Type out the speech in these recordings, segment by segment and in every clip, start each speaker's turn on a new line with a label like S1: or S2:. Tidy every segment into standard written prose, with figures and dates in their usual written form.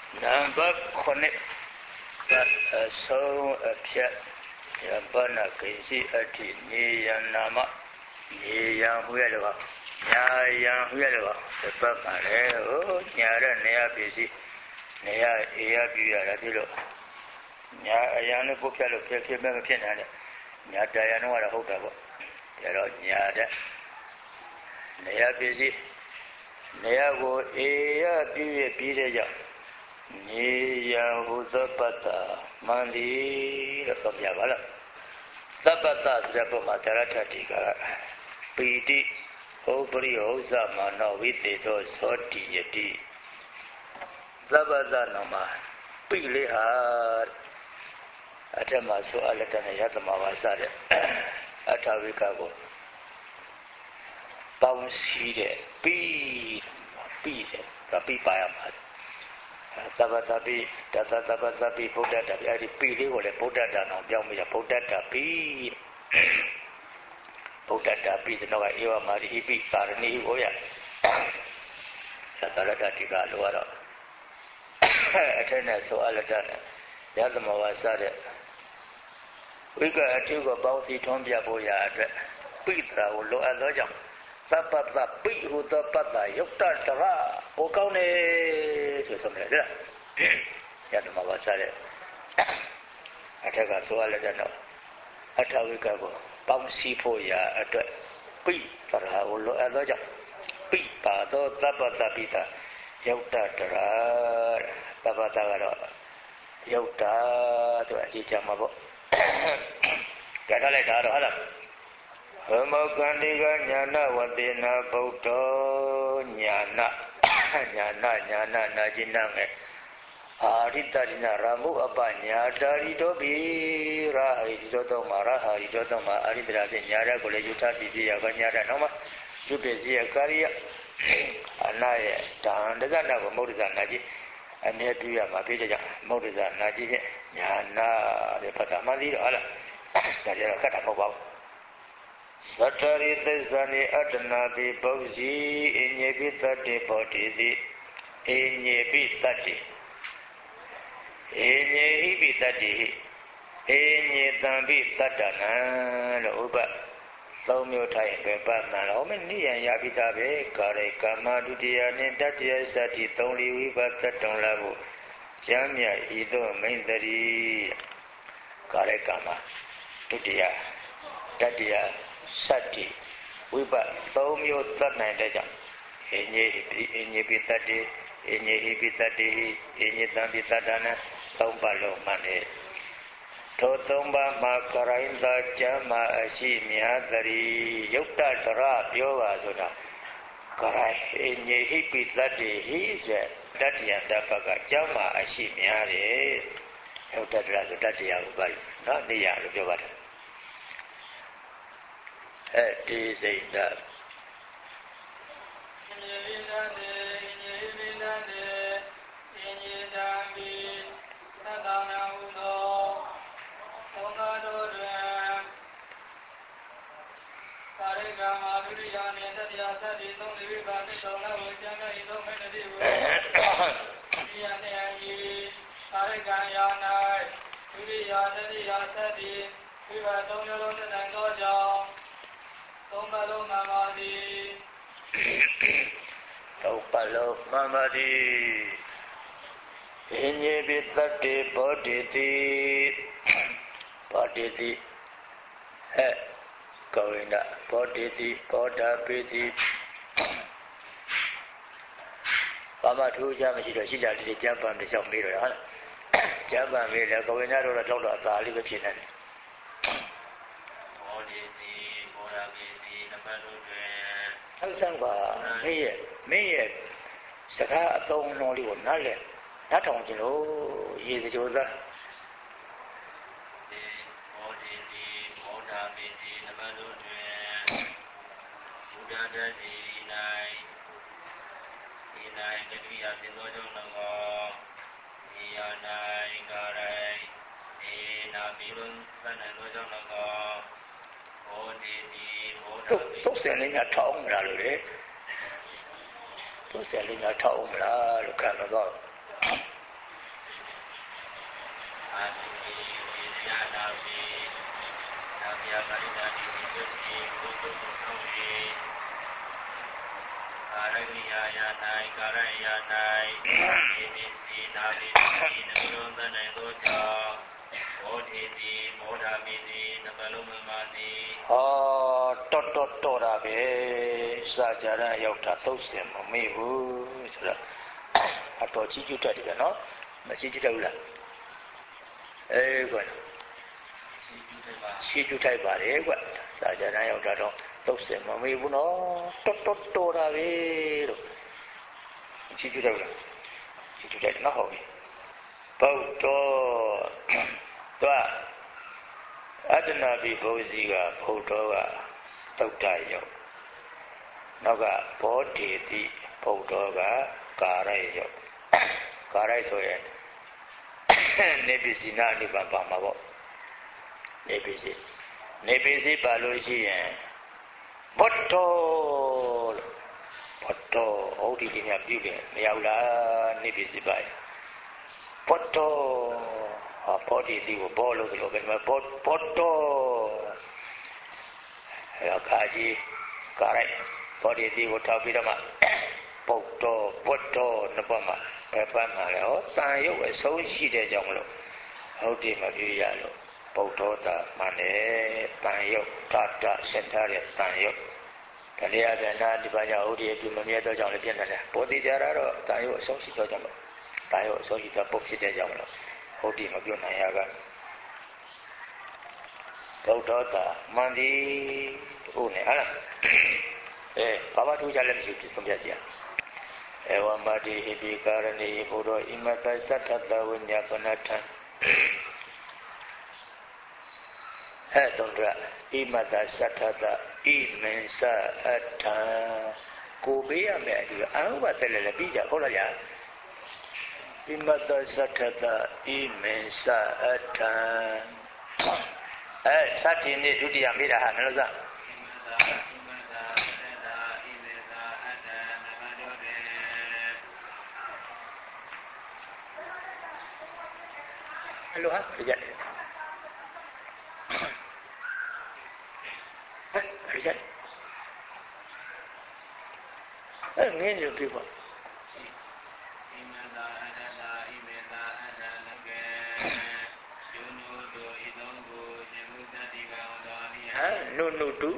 S1: Number connect so appear Yabana Kaisi Ati Niyanama Niyan Huelva Nayan Huelva the Papa oh Nyara Nea busy Nea Ea Bia Nyayana Bukalo Pekimaka Pinana Nyatayano at a hotel Nyada Nea busy Nea go Ea Bia Niya Huzapata Mandi Rapayavala Sapata Srapamataratika Piti Obri Osama no Vito Soti Yeti Sabada Nama Piliha Atamasu Alatana Yatamavasada Atavikago Bouncy P. Kapipayamad Sabatabi, Tatabatabi, Podata, I repeat it, or a Podata, no, Yamia Podata, P. Podata, P. No, I ever marry, he beat Sarani, Oya. Satarata Tika, Luara. Attendance, so Alatana. The other Mavasada. We got a tube of bouncy Tombia Boya, Petra, or Loa Lojam. Sapata, P. Who the Pata, Yukta Tara, Okone, so something like that. Yadamavasare. Ataka Soaladano. Atawikago. Bouncy Poya at P. Tara, Olo Aloja. P. Pado, Zapata Pita, Yukta Tara, Tapatagara, Yukta to Achichamabo. Cataletara. Homokandiga Nyana Wadina Boto Nyana Nyana Najinange Aritarina Ramu Abanya Daritobi Rahidotoma Rahidotoma Aridra Nyara Kolejuta Dizia Ganyara Noma Jupezia Karia Anaya Tandagana Moriza Naji and Netuya Mapija Moriza Naji Nyana the Patamadi Ala Kajara Katamobao Satari Tezani Adanabi Bauzi Inyebitati Potisi Inyebitati Inyebitati Inyetambi Satana Uba Saumyo Tai Pepana Omini and Yabitabe Kare Kama Dudia Nindatia Sati Toli Vivata Tonlabu Jamia Ido Mindari Kare Kama Dudia Tatia Sati, Wiba, Thomio Tatnadaja, Inyebitati, Inyebitati, Inyetambitadana, Tombalo Mane. Totomba Makarainda Jama Ashimiadari, Yukta Tara, Yoazuna, Karai, Inyebitati, he said, Tatia Dapaga, Jama Ashimiari, Yukta Tatia, not the Yavata. It is a dove.
S2: Tombalo Mamadi.
S1: Topalo Mamadi. Inyebitati Boditi. Boditi. Govinda. Boditi. Bodapiti. Pama two Jamashito, she does the jump on the self mirror. Jump on me, like Govinda or a dollar, the Liverpool. Sangwa, me, Saka, don't know you, Nale, not on you know, is it yours? Tốt selling at home, Tốt selling at home, look at the
S3: အာတိပိဝိဇယနာပိနာမယပရိဒါတိဝိသုတိဘုဒ္ဓဘုံေကာရဏိယာယ၌ကာရဏယ၌ဒီပစ္စည်းနာပိစီနှလုံးသနိုင်သောကြောင့်ဘောဓိတိမောဓာပိတိနှလုံးမမတိ
S1: ဟောတော်တာပဲစာကြရန်ရောက်တာသုတ်စင်မမေ့ဘူးဆိုတော့အတော်ကြီးကျူးတတ်တယ်နော်မရှိကျူးတတ်ဘူးလားကွာရှိကျူးထိုက်ပါတယ်ကွာစာကြရန်ရောက်တာတော့သုတ်စင်မမေ့ဘူးနော်တော်တာပဲလို့ရှိကျူးတတ်ဘူးလားရှိကျူးတတ်တယ်နော်ဟုတ်ပြီဘုဒ္ဓသွားအတ္တနာပိဘုဇီကဘုဒ္ဓကသုတ်တရောက်နောက်ကဘောဓိတိဘုဒ္ဓကကာရရောက်ကာရဆိုရင်နေပစ္စည်းနာနိဗ္ဗာန်ပါမှာပေါ့နေပစ္စည်းပါလို့ရှိရင်ဘုဒ္ဓလို့ဘုဒ္ဓဟုတ်ဒီညပြုတယ်မရောက်လားနေပစ္စည်းပါဘုဒ္ဓဘောဓိတိကိုဘောလို့ဆိုလို့ပဲဘုဒ္ဓအခါကြီးကာရိုက်ဘောဓိတိကိုထောက်ပြီးတော့မှဘုဒ္ဓနှစ်ပတ်မှပဲပတ်မှာလေဟောတန်ရုပ်အဆုံးရှိတဲ့ကြောင့်မလို့ဟုတ်တယ်မပြရလို့ဗုဒ္ဓတာမှန်တယ်တန်ရုပ်တစင်ထားတဲ့တန်ရုပ်ဒါလေးအပြန်နာဒီပါကြောင့်ဟုတ်တယ်ပြုမမြဲတော့ကြောင့်လည်းပြည့်နေတယ်ဘောဓိကြတာတော့တန်ရုပ်အဆုံးရှိတော့ကြောင့်လို့တန်ရုပ်အဆုံးရှိတော့ပုတ်ဖြစ်တဲ့ကြောင့်မလို့ဟုတ်တယ်မပြောနိုင်ရကဗုဒ္ဓတာမှန်သည်ဟုတ်နေဟာလားဘာမှထူးခြားလည်းမရှိဘူးဆုံးဖြတ်ကြဧဝံပါတိဟိပိကာရဏိဘုရောဣမတ္တသတ္ထတဝိညာပနထံသုံးရဣမတ္တသတ္ထတဣမင်္စအထံကိုပေးရမယ်ဒီအဟုဘသက်လည်းပြီးကြဟုတ်လားညာဣမတ္တသတ္ထတဣမင်္စအထံစတ္တိနေဒုတိယမိတာဟာမလို့စလို့ဟာကြည့်ငင်းလို့ပြပါနုတု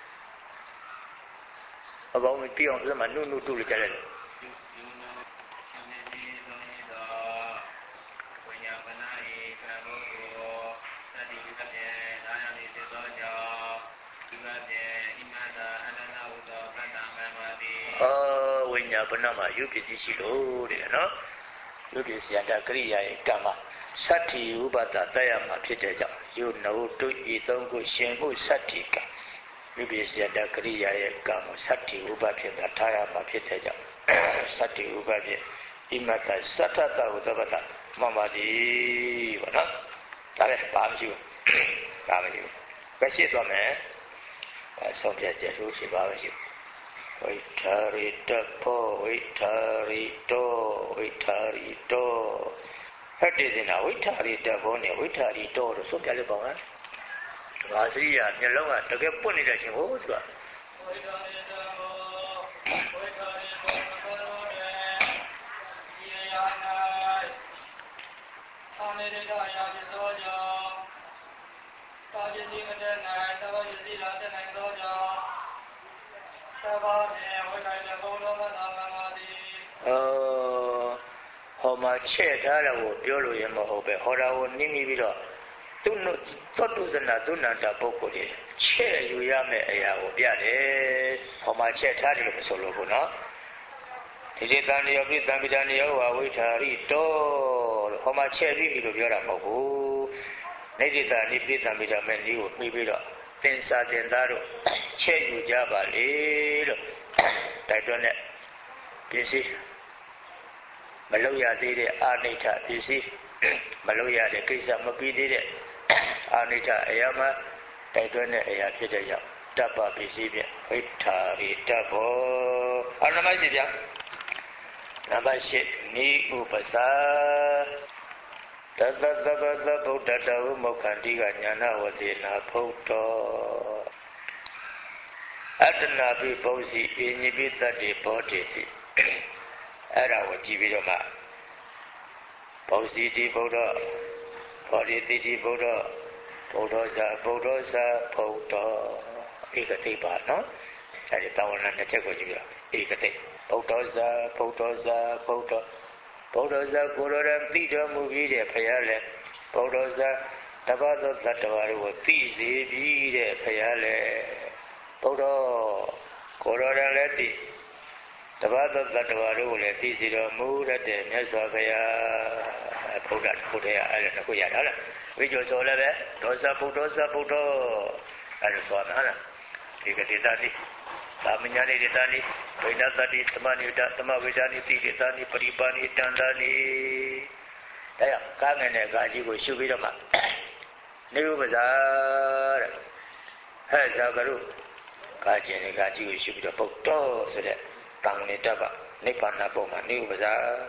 S1: အပေါင်းပြအောင်ဆိုမှနုတုလို့ကြားရတယ်ဝိညာဉ်ဘုနာမှာယုပစ္စည်းရှိလို့တဲ့နော်ယုပစ္စည်းတကရိယာရဲ့ကမ္မသတ္တိဥပဒတရမှာဖြစ်တဲ့ကြောင့်ယုနဝတုဤသုံးခုရှင်မှုသတ္တိကယုပစ္စည်းတကရိယာရဲ့ကမ္မသတ္တိဥပဖြစ်တာထားရမှာဖြစ်တဲ့ကြောင့်သတ္တိဥပဖြစ်ဣမတ္တသတ္ထတဝတ္တပတ္တမမတိပေါ့နော်ဒါလည်းပါမရှိဘူးဒါမရှိဘူးပဲရှိသွားမယ်ဆုံးဖြတ်ချက်လို့ရှိပါမရှိဘူးဝိထာရိတဘောဝိထာရိတောဟဲ့တည်စင်တာဝိထာရိတဘောနဲ့ဝိထာရိတောလို့ဆိုပြလိုက်ပါဦး။ဒါစရိယာမျက်လုံးကတကယ်ပွင့်နေတဲ့ချင်းဟိုသူကဝိထာရိတဘောဝိထာရိတောဘောနဲ့ဒီယာနာသာနေရတာရာပြသောကြောင့်သာပစ္စည်းမတဲ့နိုင်သဘောပစ္စည်းလာတဲ့နိုင်သောကြောင့်ဟောမှာချဲ့ထားတယ်ကိုပြောလို့ရမဟုတ်ပဲဟောတာကိုနင်းပြီးတော့သူ့သောတုဇနာသူနန္တပုဂ္ဂိုလ်ကြီးချဲ့ယူရမယ့်အရာကိုပြတယ်ဟောမှာချဲ့ထားတယ်လို့မဆိုလို့ဘူးနော်ဒီတန်ရောပိတံပိတံရောဝဝိထာရိတောလို့ဟောမှာချဲ့ပြီးလို့ပြောတာမဟုတ်ဘူးနေတိတာနိပိတံပိတံမဲ့ဒီကိုပြီးပြီးတော့သင်္စာတင်သားတို့ချဲ့ယူကြပါလေလို့တိုက်တွန်းတဲ့ပစ္စည်းမလုပ်ရသေးတဲ့အာနိဋ္ဌပစ္စည်းမလုပ်ရတဲ့ကိစ္စမပြီးသေးတဲ့အာနိဋ္ဌအရာမှာတိုက်တွန်းတဲ့အရာဖြစ်တဲ့ကြောင့်တပ္ပပစ္စည်းဖြင့်ဝိထာရိတဘောအနမရှိဗျာနံပါတ်၈နိဥပ္ပစာတသသဗ္ဗသဗုဒ္ဓတဝမောက္ခန္တိကညာနာဝတိနာဖုတ်တော်အတ္တနာပိပု္ပ္စီအညိပိတ္တိဘောတိတိအဲ့ဒါကိုကြည့်ပြီးတော့မှပု္ပ္စီတိဘုဒ္ဓဘောတိတိဘုဒ္ဓဘုဒ္ဓဇာဖုတ်တော်ဧကတိပါနော်အဲ့ဒီတာဝနာနှစ်ချက်ကိုကြည့်ပြီးတော့ဧကတိဘုဒ္ဓဇာဘုဒ္ဓဇာဘုဒ္ဓကိုယ်တော်ရသိတော်မူပြီးတဲ့ဖရာလည်းဘုဒ္ဓဇာတပတ်သောတတ္တဝါတို့ကိုသိစေပြီးတဲ့ဖရာလည်းဘုဒ္ဓကိုယ်တော်လည်းသိတပတ်သောတတ္တဝါတို့ကိုလည်းသိစေတော်မူရတဲ့မြတ်စွာဘုရားဘုရားအဲ့ဒါကိုရတာလားဝိကျော်ဆိုလည်းပဲဒေါသဘုဒ္ဓဇာဘုဒ္ဓအဲ့ဒါဆိုတာလားဒီကတိတတိသာမညာနိတ္တနိဝိနတ္တိသမဏိတသမဝိဒာနိတိတနိပရိပါဏိတန္တနိဒါကြောင့်ကားငယ်တဲ့ကာကြီးကိုရှုပြီးတော့မှနေဥပဇာတဲ့ဟဲ့ဇာကရုကာကျင်တဲ့ကာကြီးကိုရှုပြီးတော့ပုတ်တော်ဆိုတဲ့တန်နေတတ်ပါနိဗ္ဗာန်ပုံမှာနေဥပဇာ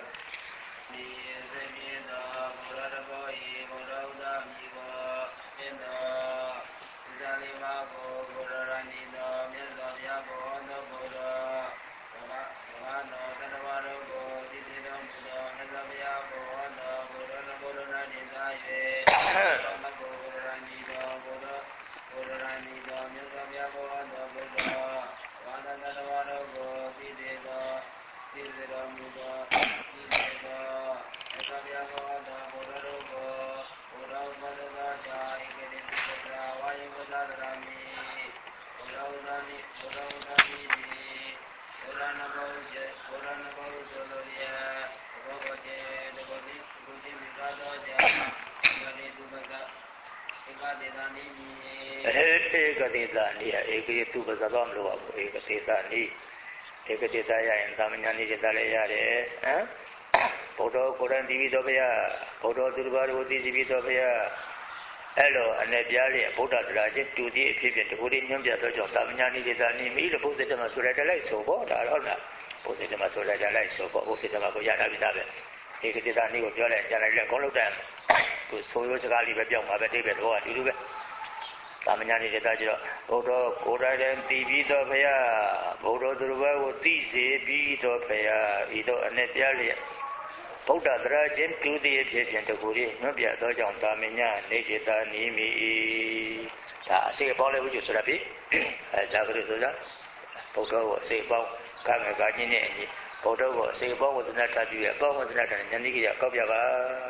S1: ဧကတိတနိဧကတိသူပဇာတော့မလို့ပါဘူးဧကတိတနိဧကတိတရရင်သာမညာနိတိတလည်းရတယ်ဟမ်ဘုဒ္ဓကိုယ်တိုင်တည်ပြီးတော့ဘုရားဘုဒ္ဓသူတစ်ပါးကိုတည်ပြီးတော့ဘုရားအဲ့လိုအနေပြားလေးဗုဒ္ဓတရားချင်းတူတည်အဖြစ်ဖြင့်တကူလေးညွှန်ပြသောကြောင့်သာမညာနိတိတနိမိလို့ဘုဇ္ဇတမဆိုရတဲ့လိုက်ဆိုပေါ့ဒါဟုတ်လားဘုဇ္ဇတမဆိုရတဲ့လိုက်ဆိုပေါ့ဘုဇ္ဇတမကိုရတာပြီးသားပဲဧကတိတနိကိုပြောလိုက်ကြလိုက်လက်ကောင်းလို့တန်းသူဆိုရိုးစကားလေးပဲပြောင်းပါပဲတိပဲတော့အတူတူပဲသာမညာနေတဲ့ကြတော့ဘုဒ္ဓကိုယ်တိုင်တည်ပြီးတော့ဘုရားဘုဒ္ဓသူတော်ဘာကိုသိစေပြီးတော့ဘုရားဤတော့အနေပြလျက်ဗုဒ္ဓတရားချင်းတူတည်ဖြစ်ခြင်းတကူလေးညွှန်ပြသောကြောင့်သာမညာနေจิตာနိမိဒါအစေပေါင်းလေးဝိကျဆိုတာပြီအဲဇာကရုဆိုတာဘုဒ္ဓကိုအစေပေါင်းကံငယ်ကချင်းနဲ့အညီဘုဒ္ဓကိုအစေပေါင်းဝဇ္ဇနတပြုရအပေါင်းဝဇ္ဇနတဉာဏ်တိကိရကောက်ပြပါ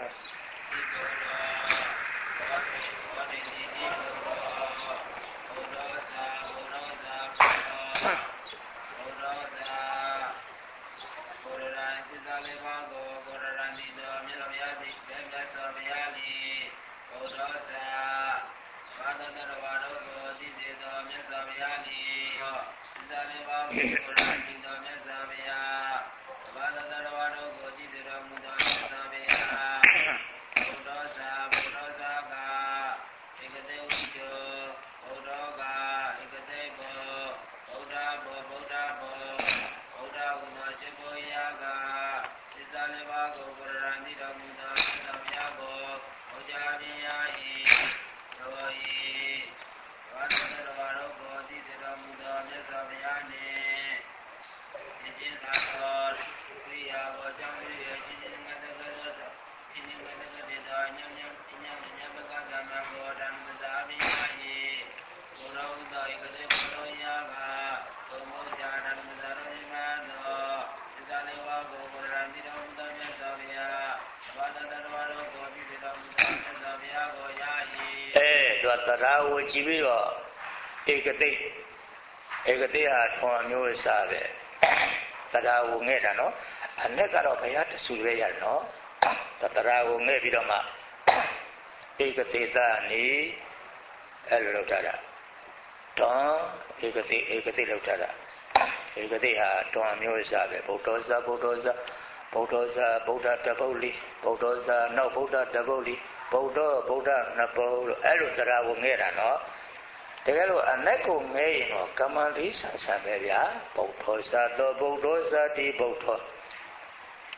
S1: တရားကိုကြည့်ပြီးတော့ဧကတိဟာထွန်မျိုးအစားပဲတရားကိုငဲ့တာနော်အနဲ့ကတော့ဘုရားတဆူပဲရတယ်နော်တရားကိုငဲ့ပြီးတော့မှဧကတိသနိအဲ့လိုလုပ်ထားတာတွန်ဧကတိလုပ်ထားတာဧကတိဟာတွန်မျိုးအစားပဲဗုဒ္ဓဇာဗုဒ္ဓတပုတ်လိဗုဒ္ဓဇာနောက်ဗုဒ္ဓတပုတ်လိဗုဒ္ဓနှစ်ပုတ်လို့အဲ့လိုတရားကိုငဲ့တာနော်တကယ်လို့အနက်ကိုငဲ့ရင်တော့ကမ္မတိဆန်ဆန်ပဲဗျာဗုဒ္ဓဇာတောဗုဒ္ဓဇာတိဗုဒ္ဓ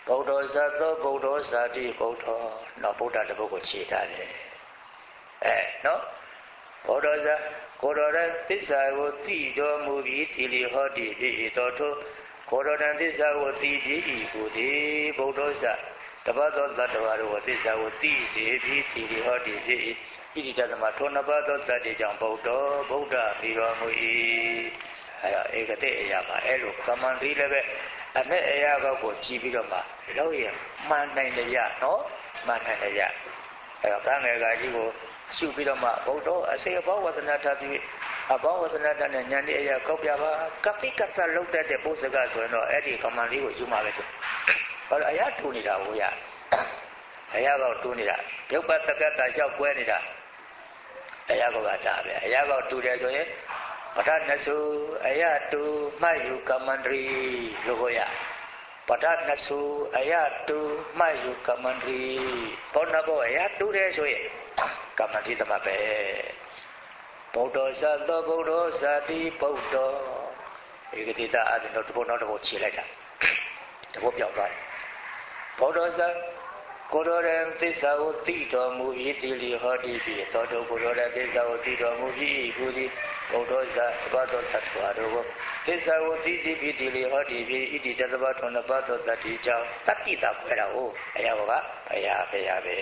S1: ဗုဒ္ဓဇတ်သောဗုဒ္ဓဇာတိဗုဒ္ဓနော်ဗုဒ္ဓတပုတ်ကိုခြေထားတယ်နော်ဗုဒ္ဓဇတ်ကိုရောရသစ္စာကိုသိတော်မူပြီးသီလဟောတိဖြစ်တော်ထိုကိုရောရသစ္စာကိုသိပြီးကိုသည်ဗုဒ္ဓဇတ်တပတ်သောသတ္တဝါတို့သစ္စာကိုသိစေပြီးသီလဟောတိဖြစ်ဣတိတသမထိုနှစ်ပါးသောသတ္တိကြောင့်ဗုဒ္ဓပြီးတော်မူ၏အဲ့တော့ဧကတိအရာမှာအဲ့လိုကမ္မန္တိလည်းပဲအနဲ့အရာကိုကြည့်ပြီးတော့မှလောက်ရမှန်နိုင်ကြနော်မှန်နိုင်ကြအဲ့တော့ကံငယ်ကကြီးကိုရှုပြီးတော့မှဗုဒ္ဓအစေဘောဝသနာထပြီးအဘောဝသနာထနဲ့ဉာဏ်လေးအရာကောက်ပြပါကပိကသလုံးတဲ့ပုစကဆိုရင်တော့အဲ့ဒီကမ္မန္တိကိုယူမှာပဲဆိုဘာလို့အရာထူနေတာဟိုရအရာကောက်တူးနေတာရုပ်ပတ်တက္ကတာလျှောက်ပွဲနေတာအရာကောက်ကတာပဲအရာကောက်တူတယ်ဆိုရင်ပဋ္ဌာနစုအယတုမှတ်ယူကမ္မန္တရီလို့ခေါ်ရပဋ္ဌာနစုအယတုမှတ်ယူကမ္မန္တရီဘောနဘောအယတုတယ်ဆိုရင်ကမ္မန္တိသမပဲဗုဒ္ဓဇတ်သောဗုဒ္ဓဇာတိဗုဒ္ဓဧကတိတအရင်တော့တပုတ်နောက်တပုတ်ခြေလိုက်တာတပုတ်ပြောက်သွားတယ်ဗုဒ္ဓဇတ်ကိုရောရသစ္စာကိုသိတော်မူ၏တိလီဟောတိပြီးသောတောကိုရောရသစ္စာကိုသိတော်မူပြီးကိုသည်ဗုဒ္ဓဇာတပတ်သောသတ္တဝါတို့ကိုသစ္စာကိုသိပြီးတိလီဟောတိပြီးဣတိတသဘထုံတပတ်သောတတ္တိကြောင့်တတ္တိတာခွဲတာဟုတ်အရာကဘုရားပဲဟုတ်လားဘု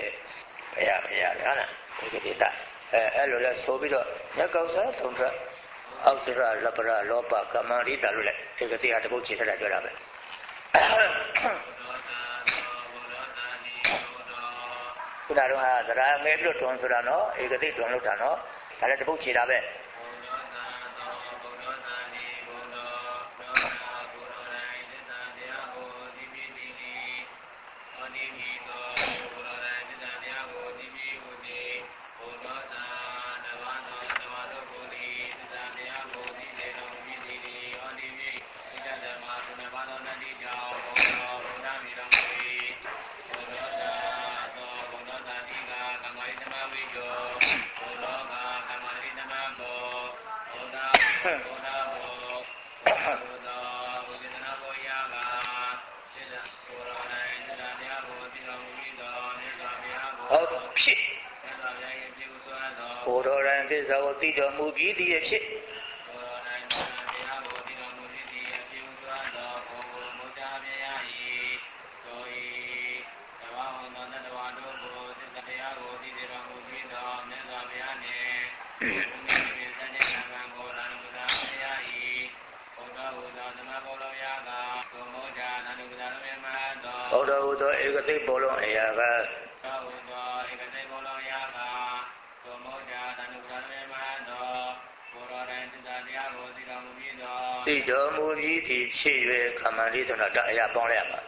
S1: ရားတိတအဲ့လိုလဲဆိုပြီးတော့ညကောက်စားထုံထအောက်တရလပရလောဘကမ္မရိတာလို့လဲဧကတိဟာတပုတ်ချေထတာပြောတာပဲခုနကတော့သရငယ်လွတ်တွန်ဆိုတာနော်ဧကတိတွန်လို့တာနော်ဒါလည်းတပုတ်ချေတာပဲကိုရောရန်သစ္စာကိုသိတော်မူပြီးသည်အဖြစ်ဘုဒ္ဓဟူသောဧကတိဘောလုံးအရာကသိတော်မူပြီးသည်ဖြစ်၍ကမ္မန္တိဆိုတော့အရာပေါင်းလိုက်ရမှာ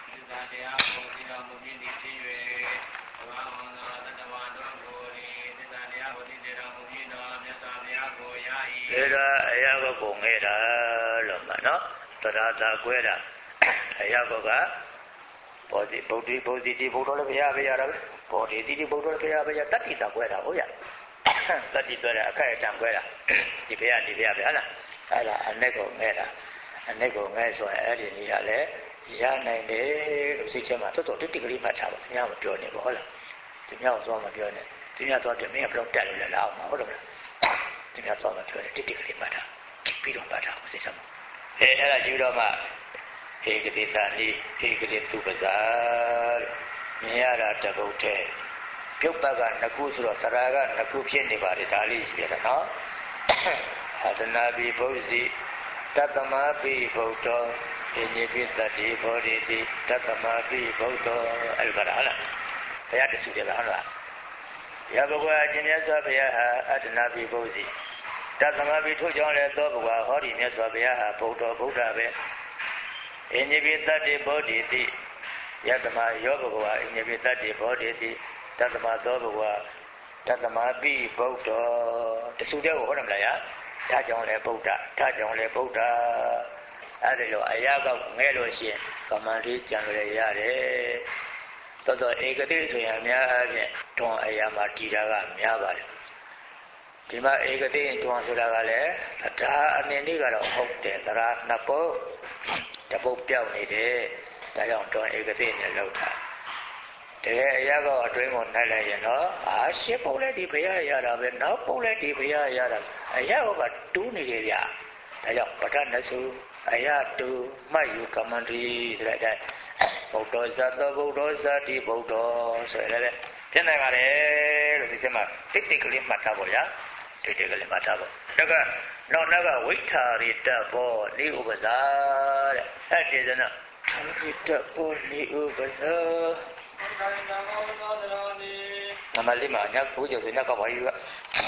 S1: အဲ့ဒါအရာကိုငဲ့တာလို့မှနော်တရားသာကွဲတာအရာကဘောဓိဗုဒ္ဓတိဗုဒ္ဓလည်းဘုရားပဲရတာပဲဘောဓိတိဗုဒ္ဓလည်းဘုရားပဲရတတ္တိသာကွဲတာဟုတ်ရတတ္တိကွဲတာအခက်အတံကွဲတာဒီဘုရားပဲဟုတ်လားအဲ့ဒါအ내ကိုငဲ့တာအ내ကိုငဲ့ဆိုရင်အဲ့ဒီနေရာလဲရနိုင်တယ်လို့စိတ်ထဲမှာတော်တော်တိတိကလေးမှတ်ထားပါခင်ဗျားမပြောနေပါဟုတ်လားဒီမြောက်သွားမပြောနဲ့ဒီမြောက်သွားတယ်မင်းကဘယ်တော့တက်လို့လဲလားအောင်ဟုတ်တယ်မလားဒီမြောက်သွားမပြောနဲ့တိတိကလေးမှတ်ထားပြီးတော့မှတ်ထားစိတ်ထဲမှာအဲ့ဒါကြည့်တော့မှဧကတိသာနိဧကတိသူပဇာမြင်ရတာတပုတ်တဲ့ပြုတ်ပတ်ကနှစ်ခုဆိုတော့သရာကနှစ်ခုဖြစ်နေပါတယ်ဒါလေးရှိရတာနော်အတနာပိဘုဇိတတ္တမပိဗုဒ္ဓောဣညိပိတတိဘောဓိတိတတ္တမပိဗုဒ္ဓောအဲ့လိုကလားဘုရားတဆူတယ်လားဟုတ်လားရဘဂဝါရှင်မြတ်စွာဘုရားဟာအတနာပိဘုဇိတတ္တမပိထို့ကြောင့်လည်းသောဘဂဝါဟောဒီမြတ်စွာဘုရားဟာဗုဒ္ဓပဲဣညိပိတတိဘောဓိတိယတမယောဘဂဝါဣညိပိတတိဘောဓိတိတတ္တမသောဘဂဝါတတ္တမပိဗုဒ္ဓောတဆူတဲ့ကိုဟုတ်တယ်မလားယာဒါကြောင့်လည်းဗုဒ္ဓဒါကြောင့်လည်းဗုဒ္ဓအဲ့ဒီလိုအရာကောက်ငဲလို့ရှိရင်ကမ္မန္တိကြံလို့ရတယ်တော်တော်ဧကတိဆိုရင်အများအားဖြင့်တွန်အရာမှာတည်တာကများပါတယ်ဒီမှာဧကတိတွန်ဆိုတာကလည်းဒါအမြင်လေးကတော့ဟုတ်တယ်သရနှစ်ပုတ်တပုတ်ပြောက်နေတယ်ဒါကြောင့်တွန်ဧကတိနဲ့လောက်တာတကယ်အရာကောအတွင်းကိုနှိုက်လိုက်ရင်တော့ရှစ်ပုတ်လည်းဒီဘုရားရတာပဲနောက်ပုတ်လည်းဒီဘုရားရတာအရာကတူးနေတယ်ဗျာဒါကြောင့်ပဋ္ဌာနစုအရာတူမှတ်ယူကမ္မန္တိဆိုတဲ့ဗုဒ္ဓဇတ်သောဗုဒ္ဓဇတ်တိဗုဒ္ဓဆိုရတဲ့ဖြစ်နိုင်ပါတယ်လို့ဒီကျမှတိတ်တိတ်ကလေးမှတ်ထားပါဗျာတိတ်တိတ်ကလေးမှတ်ထားပါဒါကနောက်နောက်ကဝိထာရိတဘောနိဥပဇာတဲ့အဲ့ဒီစနရိတဘောနိဥပဇာနမလေးမှာညကိုကျော်စညကပါယူက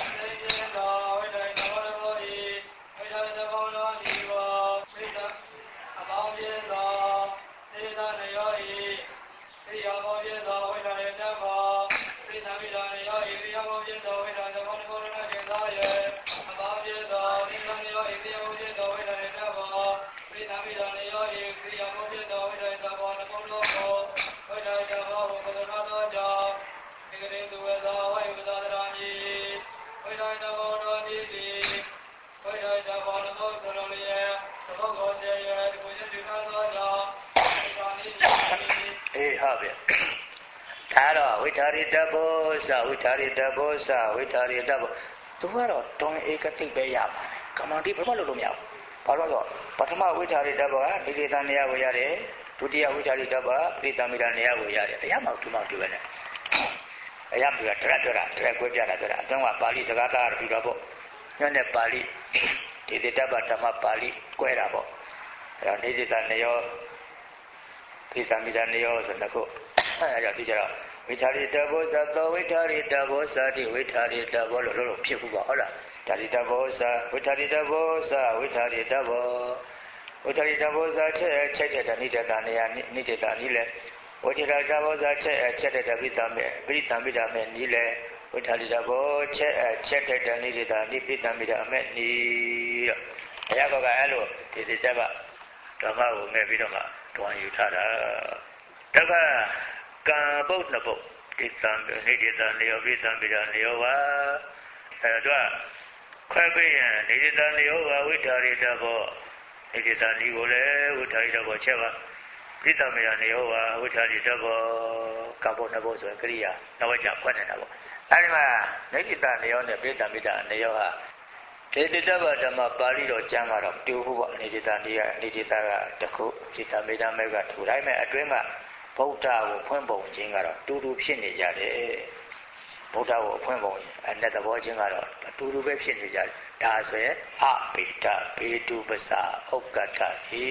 S1: အဲ့တော့ဝိထာရိတဘောစဝိထာရိတဘောစဝိထာရိတဘောသူကတော့တွန်ဧကတိပဲရပါတယ်ကမ္မန္တိဘာမှလုပ်လို့မရဘူးဘာလို့လဲဆိုပထမဝိထာရိတဘောကနိဒေသနေရာကိုရတယ်ဒုတိယဝိထာရိတဘောပရိသမီတာနေရာကိုရတယ်တရားမှသူမှတူပဲနဲ့အရာမျိုးကတရက်ကွဲပြတာပြောတာအတုံးကပါဠိစကားသားပြီးတော့ပေါ့ညနဲ့ပါဠိဒီတေတ္တဗဓမ္မပါဠိကွဲတာပေါ့အဲ့တော့နိဒေသနေရောပရိသမီတာနေရောဆိုတော့ခုအဲ့ဒါဒီကြတော့ဝိထာရိတဘောဇသောဝိထာရိတဘောဇတိဝိထာရိတဘောလို့ဖြစ်ဘူးပါဟုတ်လားဒါရိတဘောဇဝိထာရိတဘောဇဝိထာရိတဘောဝိထာရိတဘောဇချက်တဲ့နိဒတနေယနိဒတနီးလေဝိထာရိတဘောဇချက်တဲ့ပိသမိတာမေနီးလေဝိထာရိတဘောချက်တဲ့နိဒတနိပိသမိတာအမေနီးတော့အရာကအဲ့လိုဒီတက်ကဓမ္မကိုငဲ့ပြီးတော့မှတွန်ယူထားတာတက္ကကံပုတ်နှစ်ပုတ်ဒီသံနေဒီသံနေရောပိသံပိတာနေရောပါအဲ့တော့ခွဲပေးရင်နေဒီသံနေရောပါဝိထာရိတဘောနေဒီသံဒီကိုလည်းဝိထာရိတဘောချက်ပါပိသံပိတာနေရောပါဝိထာရိတဘောကံပုတ်နှစ်ပုတ်ဆိုရင်ကရိယာနဝကြခွဲနေတာပေါ့အဲ့ဒီမှာနေဒီသံနေရောနဲ့ပိသံပိတာနေရောဟာဒီတ္တဗဓမ္မပါဠိတော်ကျမ်းကတော့တူဘူးပေါ့နေဒီသံဒီကနေဒီသံကတခုပိသံပိတာမဲကထူတိုင်းမဲ့အတွင်းကဗုဒ္ဓကိုဖွင့်ပုံခြင်းကတော့တူတူဖြစ်နေကြတယ်ဗုဒ္ဓကိုဖွင့်ပုံအနဲ့သဘောချင်းကတော့တူတူပဲဖြစ်နေကြတယ်ဒါဆိုရင်အပိတဘေတုပ္ပစာဥက္ကဋ္ဌဟိ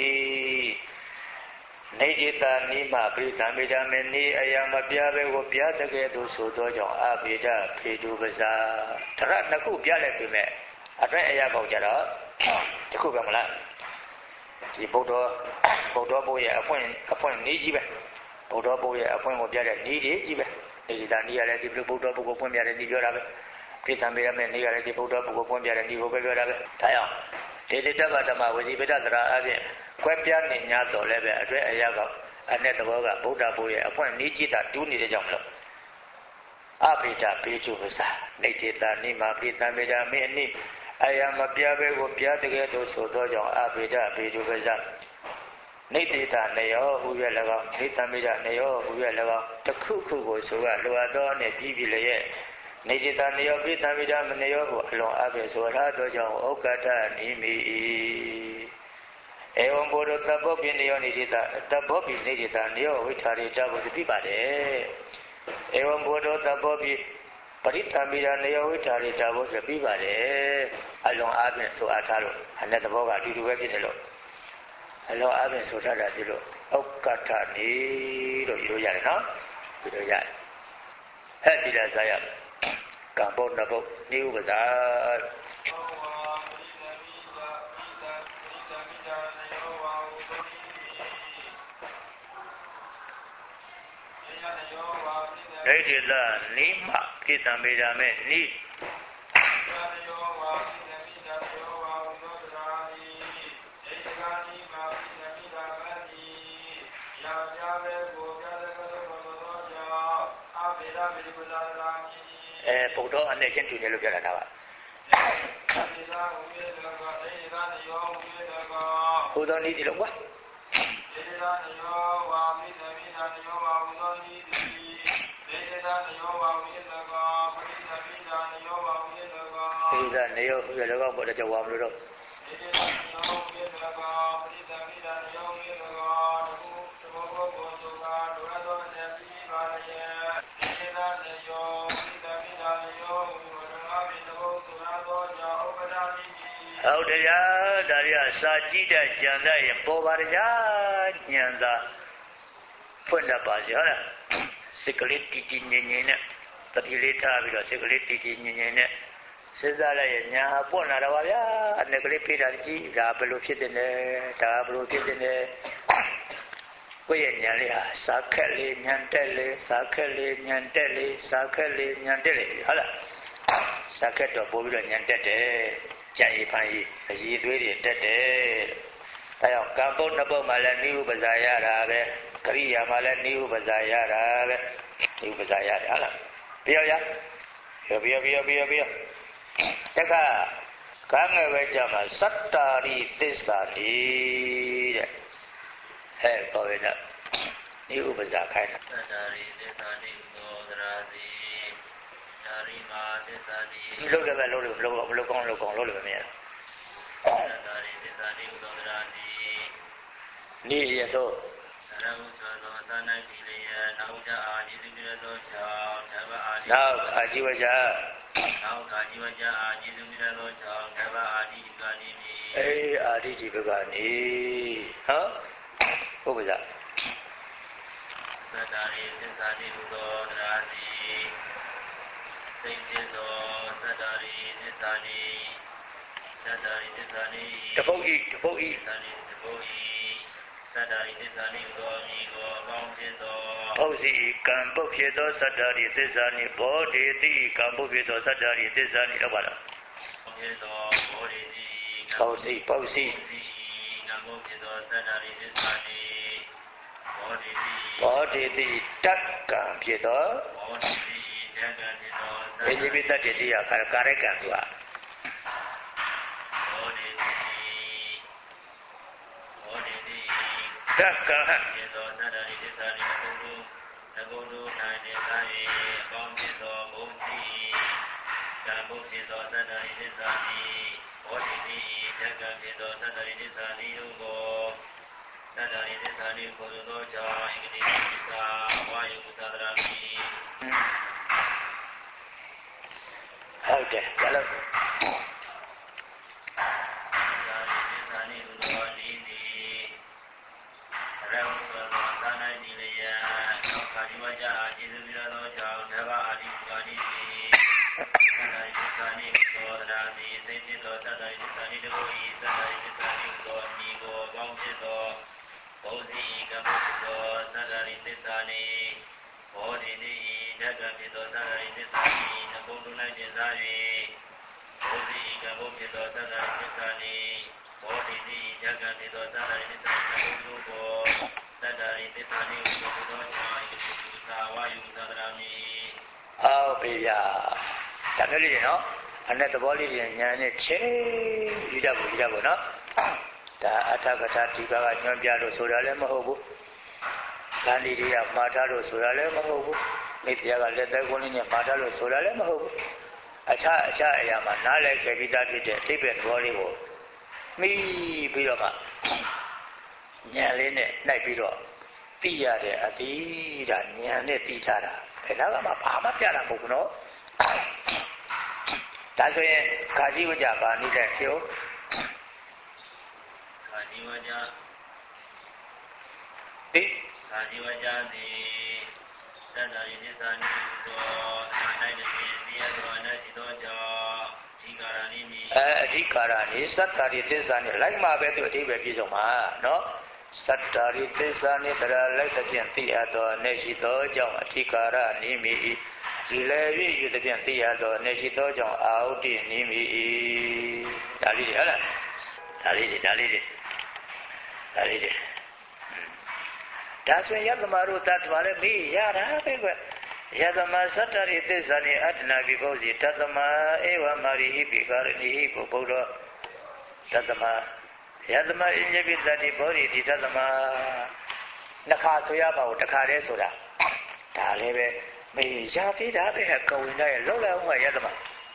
S1: နေจิตာနိမပိသံပိဓာမေနိအယမပြပဲကိုပြတကယ်သူဆိုသောကြောင့်အပိတဘေတုပ္ပစာတရနှစ်ခုပြလိုက်ပြီမဲ့အတွင်းအရာပေါက်ကြတော့တခုပဲမလားဒီဗုဒ္ဓဘုရားအဖွင့်နေကြီးပဲဗုဒ္ဓဘုရားအဖွင့်ကိုပြတဲ့ဤကြီးပဲဒီတာဤရတယ်ဒီလိုဗုဒ္ဓဘုကိုဖွင့်ပြတဲ့ဤပြောတာပဲပြသံပေးရမယ်နေရတယ်ဒီဗုဒ္ဓဘုကိုဖွင့်ပြတဲ့ဤကိုပဲပြောတာပဲဒါကြောင့်ဒီတ္တဗဓမ္မဝစီပိဋကသရာအပြင်ကွဲပြားနေ냐တော်လည်းပဲအတွဲအရာကအနဲ့သဘောကဗုဒ္ဓဘုရားအဖွင့်ဤကြီးတာတူးနေတဲ့ကြောင့်မလို့အပိဋဘေတုပ္ပစာနေတိတာနိမပိသံပေးရမယ်နိအယမပြပဲကိုပြတကယ်သို့ဆိုသောကြောင့်အပိဋဘေတုပ္ပစာနေတိတာနေရောဟူရ၎င်းနေသံမိတာနေရောဟူရ၎င်းတခုခုကိုဆိုကလိုအပ်သောနဲ့ပြီးပြီလေရဲ့နေတိတာနေရောပိသံမိတာမနေရောကိုအလွန်အပ်ပဲဆိုထားသောကြောင့်ဩကတနိမိဧဝံဘောဓတဘောပိနေရောနေတိတာတဘောပိနေတိတာနေရောဝိထာရိတဘုသတိပါတယ်ဧဝံဘောဓတဘောပိပရိသံမိတာနေရောဝိထာရိတဘုဆိုပြီးပါတယ်အလွန်အပ်ပဲဆိုအပ်ထားလို့အနဲ့သဘောကအတူတူပဲဖြစ်တယ်လို့အလောအပင်ဆိုထားတာဒီလိုဩကဋ္ဌနေလို့ပြောရတယ်နော်ပြောရတယ်ဟဲ့ဒီလားဇာယကံပုတ်နှစ်ပုတ်နေဥပဇာဒိဋ္ဌိသနိမကိတံမေဓာမေနိပုဒ်တော်အနေချင်းတူတယ်လို့ပြောတာဒါပါဟိုတော်နည်းဒီလိုကွာနေရောဘယ်လိုကောပေါ်တဲ့ကြောင်းမလို့တော့ဟုတ်တရားဒါရီကစာကြည့်တဲ့ကြံတဲ့ရင်ပေါ်ပါကြညံသာဖွင့်တတ်ပါစေဟုတ်လားစိတ်ကလေးတည်တည်ငြိမ်ငြိမ်နဲ့တတိလေးထားပြီးတော့စိတ်ကလေးတည်တည်ငြိမ်ငြိမ်နဲ့စဉ်းစားလိုက်ရင်ညာပွင့်လာတော့ပါဗျာအနေကလေးပြေးတာကြည့်ဒါဘယ်လိုဖြစ်တဲ့လဲဒါဘယ်လိုဖြစ်တဲ့လဲကိုယ့်ရဲ့ညာလေးဟာစာခက်လေးညံတက်လေးစာခက်လေးညံတက်လေးစာခက်လေးညံတက်လေးဟုတ်လားစာခက်တော့ပို့ပြီးတော့ညံတက်တယ်ကြံရည်ဖန်ရည်အရည်သွေးတွေတက်တယ်ဒါကြောင့်ကံပုတ်နှစ်ပုတ်မှလည်းနိဥပဇာရတာပဲကရိယာမှလည်းနိဥပဇာရတာပဲနိဥပဇာရတယ်ဟုတ်လားပြောရပြောတက္ကကံငယ်ပဲကြမှာစတ္တာရိသစ္စာတိတဲ့ဟဲ့ပေါ်ရတဲ့နိဥပဇာခိုင်းတာ
S3: စတ္တာရိသစ္စာတိသောသရာတိယာရိမာသစ္စာတိ
S1: လို့လည်းပဲလို့ကောင်းလို့လည်းမရ
S3: ဘူးစတ္တာရိသစ္စာတိသောသရာတိ
S1: နိယသော
S3: ရဟုသောသောသနာတိလေယနောက်ကြအာจิตุပြသောချောင်းဓမ္မအာတိ
S1: နောက်အာជីဝကြ
S3: နောက်အာជីဝကြအာจิตุပြသောချောင်းဓမ္မအာတိဒီကနိမိ
S1: အာတိဒီဘကနေဟုတ်ပါကြ
S3: စတ္တာရိသစ္စာတိသောသရာတိစိတ်တိသောစတ္တာရိသစ္စာနိစတ္တာရိသစ္စာနိ
S1: တပုတ်ဤ
S3: သစ္စာနိတပုတ်ဤစတ္တာရိသစ္စာနိသောမိကိုအပေါင်းဖြစ်သော
S1: ပုတ်စီကံပုတ်ဖြစ်သောစတ္တာရိသစ္စာနိဘောဓိတိကံပုတ်ဖြစ်သောစတ္တာရိသစ္စာနိဟုတ်ပါလား
S3: ဖြစ်သောဘောဓိတိ
S1: ပုတ်စီ
S3: ကံပုတ်ဖြစ်သောစတ္တာရိသစ္စာနိ
S1: ဘောဓိတိတက္ကံဖြစ်သော
S3: ဘောဓိတိတက္ကံဖြစ်သော
S1: ေဇိပိတ္တိတိယကာရကံဆိုတာ
S3: ဘောဓိတိ
S1: တက္ကံ
S3: ဖြစ်သောစတ္တာရိသစ္စာနိသကုတု၌နေသာ၏အပေါင်းဖြစ်သောဘုံစီကံဘုဖြစ်သောစတ္တာရိသစ္စာနိဘောဓိတိတက္ကံဖြစ်သောစတ္တာရိသစ္စာနိတို့ကိုစတ္တာရိသစ္စာနိကိုသောကြောင့်ဧကတိသစ္စာဝါယုသဒ္ဒရာမိ
S1: ဟုတ်တယ်ကျလို့
S3: စတ္တာရိသစ္စာနိသောနိတိရဟုသောသာနာတိလေယသောခာတိဝကြအာจิตุပြသောကြောင့်ဓမ္မအာတိကာနိတိစတ္တာရိသစ္စာနိသောသရာတိစိတ်တိသောစတ္တာရိသစ္စာနိတဘောဤစတ္တာရိသစ္စာနိသောမိကိုပေါင်းဖြစ်သောဘောဇိကံဖြစ်သောစတ္တာရိသစ္စာနိဘောဓိတိဓက္ကံဖြစ်သောစတ္တာရိသစ္စာနိနဘုံတု၌တင်စား၍ဘောဇိကံဖြစ်သောစတ္တာရိသစ္စာနိဘောဓိတိဓက္ကံဖြစ်သောစတ္တာရိသစ္စာနိနဘုံတုကိုစတ္တာရိသစ္စာနိကိုသောကြောင့်ဧကတိသစ္စာဝါယုသဒ္ဒရာမိ
S1: ဟုတ်ပြီဗျာဒါမျိုးလေးတွေနော်အနဲ့သဘောလေးတွေညာနဲ့ချင်းပြီးတတ်ဖို့နော်ဒါအထကထာဒီကညွှန်ပြလို့ဆိုတာလည်းမဟုတ်ဘူး။ဂန္ဒီတွေကမှားထားလို့ဆိုတာလည်းမဟုတ်ဘူး။မိဖုရားကလက်သက်ကွန်းလေးနဲ့မှားထားလို့ဆိုတာလည်းမဟုတ်ဘူး။အခြားအရာမှာနားလည်ခဲ့ပြီးသားဖြစ်တဲ့အတိပ္ပယ်သဘောလေးကိုမိပြီးတော့မှဉာဏ်လေးနဲ့နှိုက်ပြီးတော့သိရတဲ့အတိဒါဉာဏ်နဲ့သိထားတာဘယ်တော့မှဘာမှပြတာမဟုတ်ဘူးနော်။ဒါဆိုရင်ခါကြီးဝကြပါနေတဲ့ပြော
S3: ခါကြီးဝကြ
S1: တိ
S3: ခါကြီးဝကြသည်စတ္တာရိသစ္စာနိသောအနာ၌တည်းတရားတော်အနတ်ရှိသောကြောင့်အဓိကာရနိမိ
S1: အဓိကာရနိစတ္တာရိသစ္စာနိလိုက်မှာပဲသူအဓိပ္ပာယ်ပြည့်စုံမှာနော်စတ္တာရိသစ္စာနိတရားလိုက်တဲ့ဖြင့်သိရသောအနေရှိသောကြောင့်အဓိကာရနိမိဒီလည်းပြည့်ယူတဲ့ဖြင့်သိရသောအနေရှိသောကြောင့်အာဟုတိနိမိဒါလေးတွေဟုတ်လားဒါလေးတွေဒါဆိုရင်ယသမရုသတ္တဝါလည်းမေးရတာပဲကွယသမစတ္တရိသစ္စာနိအတ္တနာပိပုဇ္ဇိတသမဧဝမာရိဟိပိကာရဏိဟိဘုဗ္ဗောတသမယသမအညပိတ္တိဘောဓိတိတသမနှစ်ခါဆိုရပါဘူးတစ်ခါတည်းဆိုတာဒါလည်းပဲမေးရသေးတာပဲကဝိနရဲ့လောက်လောက်မှရသမား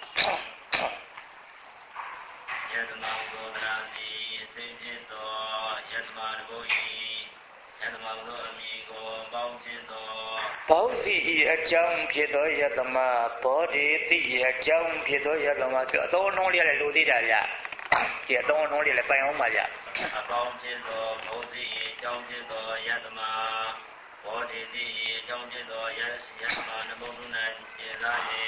S3: ယတမဘောဒရာတိစိတ်จิตတော်ယတမတဘုဤယတမသောအမိကိုပေါင်းခြင်းတော်
S1: ဘောစီဤအကြောင်းဖြစ်သောယတမဘောဓိတိအကြောင်းဖြစ်သောယတမဆိုအတော်နှောင်းလေးလည်းလိုသေးတာဗျာဒီအတော်နှောင်းလေးလည်းပိုင်အောင်ပါဗျာ
S3: အပေါင်းခြင်းတော်ဘောစီဤအကြောင်းဖြစ်သောယတမဘောဓိတိအကြောင်းဖြစ်သောယတမနမုဒုနာကျေလာ၏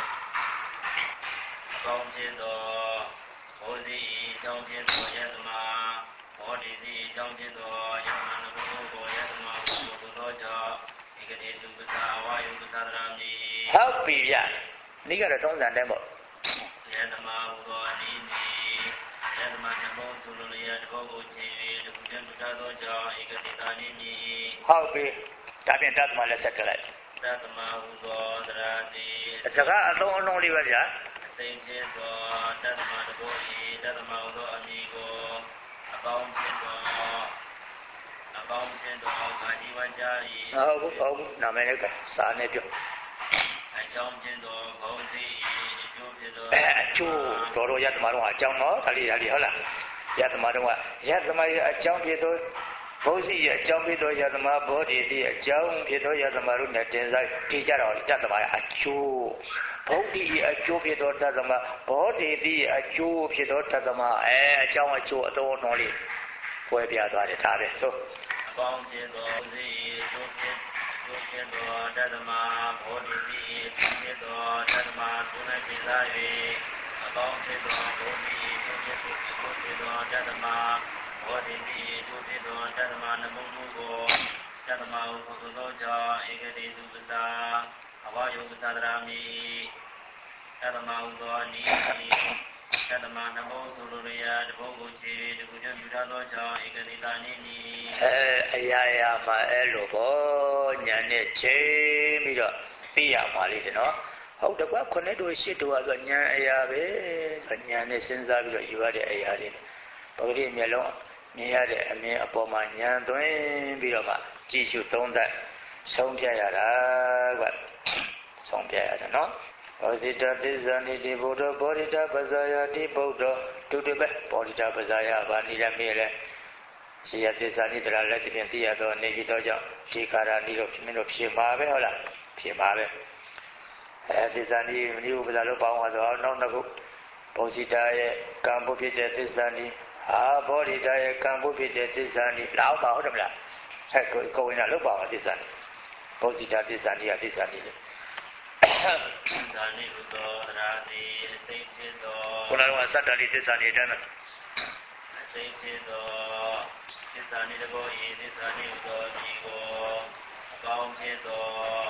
S3: အပေါင်းခြင်းတော်ဘောစီဤအကြောင်းဖြစ်သောယတမဘောဓိတိအကြောင်းဖြစ်သောယတမနမုဒုကိုယတမကိုသို့သောကြောင့်ဧကတိတုပ္ပစာဝါယုပ္ပစာရမိ
S1: ဟုတ်ပြီဗျနိကတော့တုံးစံတဲ့ပေါ့
S3: ယတမဟူသောအနည်းနီယတမနမောသုလိုလျာတဘောကိုချေ၍တခုတည်းတသောကြောင့်ဧကတိတာနိမိ
S1: ဟုတ်ပြီဒါဖြင့်တသမလည်းဆက်ကလိုက်
S3: တသမဟူသောသရတိ
S1: စကားအလုံးအလုံးလေးပဲဗျာ
S3: အစိမ့်ဖြစ်သောတသမတဘောဤတသမဟူသောအမိကိုအပေါင်းဖြစ်သောကောင်းခြင်းတော်ကာကြီးဝါကြ၏
S1: ဟုတ်ဘူးနာမည်လည်းကစာနဲ့ပြော
S3: အကြောင်းခြင်းတော်ဘုံစီအကျိုးဖြစ်တော်
S1: အကျိုးတော်ရသမတော်အကြောင်းတော့ဒါလေးဟုတ်လားရသမတော်ကရသမရဲ့အကြောင်းဖြစ်သောဘုံစီရဲ့အကြောင်းဖြစ်သောရသမဘောဓိတိအကြောင်းဖြစ်သောရသမတို့နဲ့တင်စားကြည့်ကြတော့တသမရဲ့အကျိုးဘုံဒီအကျိုးဖြစ်သောတသမဘောဓိတိအကျိုးဖြစ်သောတသမအကြောင်းအကျိုးအတော်တော်လေးပွဲပြသွားတယ်ဒါပဲဆို
S3: ပေါင်းခြင်းတော်စီကျိုးဖြစ်တော်တသမဘောဓိတိဖြစ်တော်တသမသုဏတိလာ၍အပေါင်းခြင်းတော်ဘောဓိကျိုးဖြစ်တော်တသမဘောဓိတိကျိုးဖြစ်တော်တသမနမုမှုကိုတသမဟုသို့သောကြောင့်ဧကတိတုပ္ပစာအဝါယုပ္ပစာရမိတသမဟုသောနိတသမနမောသုလိုလျာတဘောကိုချေတခုတည်းပြုထားသောကြောင့်ဧကတိတာနိနိ
S1: အရာရာမှာအဲ့လိုပေါ့ညာနဲ့ချိန်ပြီးတော့သိရမှာလေးတယ်နော်ဟုတ်တယ်ကွာခုနှစ်တို့ရှစ်တို့ကညာအရာပဲညာနဲ့စဉ်းစားပြီးတော့ယူရတဲ့အရာတွေပဂတိမျက်လုံးမြင်ရတဲ့အမြင်အပေါ်မှာညာသွင်းပြီးတော့မှကြည့်ရှုသုံးသပ်ဆုံးဖြတ်ရတာကွာဆုံးဖြတ်ရတယ်နော်ဘောဓိတသစ္စာနိတိဗုဒ္ဓဘောဓိတပဇာယတိဗုဒ္ဓတူတူပဲဘောဓိတပဇာယဘာနိရမေလဲရှိရသစ္စာနိတရာလက်တပြင်သိရသောနေပြီးတော့ကြောင့်ဒီခါရနိတို့မင်းတို့ဖြစ်မှာပဲဟုတ်လားဖြစ်မှာပဲသစ္စာနိမနိဥပဒါလို့ပေါင်းသွားတော့နောက်တစ်ခုဘောဓိတရဲ့ကံဖို့ဖြစ်တဲ့သစ္စာနိဘောဓိတရဲ့ကံဖို့ဖြစ်တဲ့သစ္စာနိလောက်ပါဟုတ်တယ်မလားကိုဝင်လာလို့ပါပါသစ္စာနိဘောဓိတသစ္စာနိကသစ္စာနိလေ
S3: ဇာနိဥသောရာတိအစိမ့်ဖြစ်သော
S1: ခုနကသတ္တလိသစ္စာနိအတိုင်း
S3: အစိမ့်ဖြစ်သောသစ္စာနိတဘောဤသစ္စာနိဥသောဒီကိုအကောင်းဖြစ်သော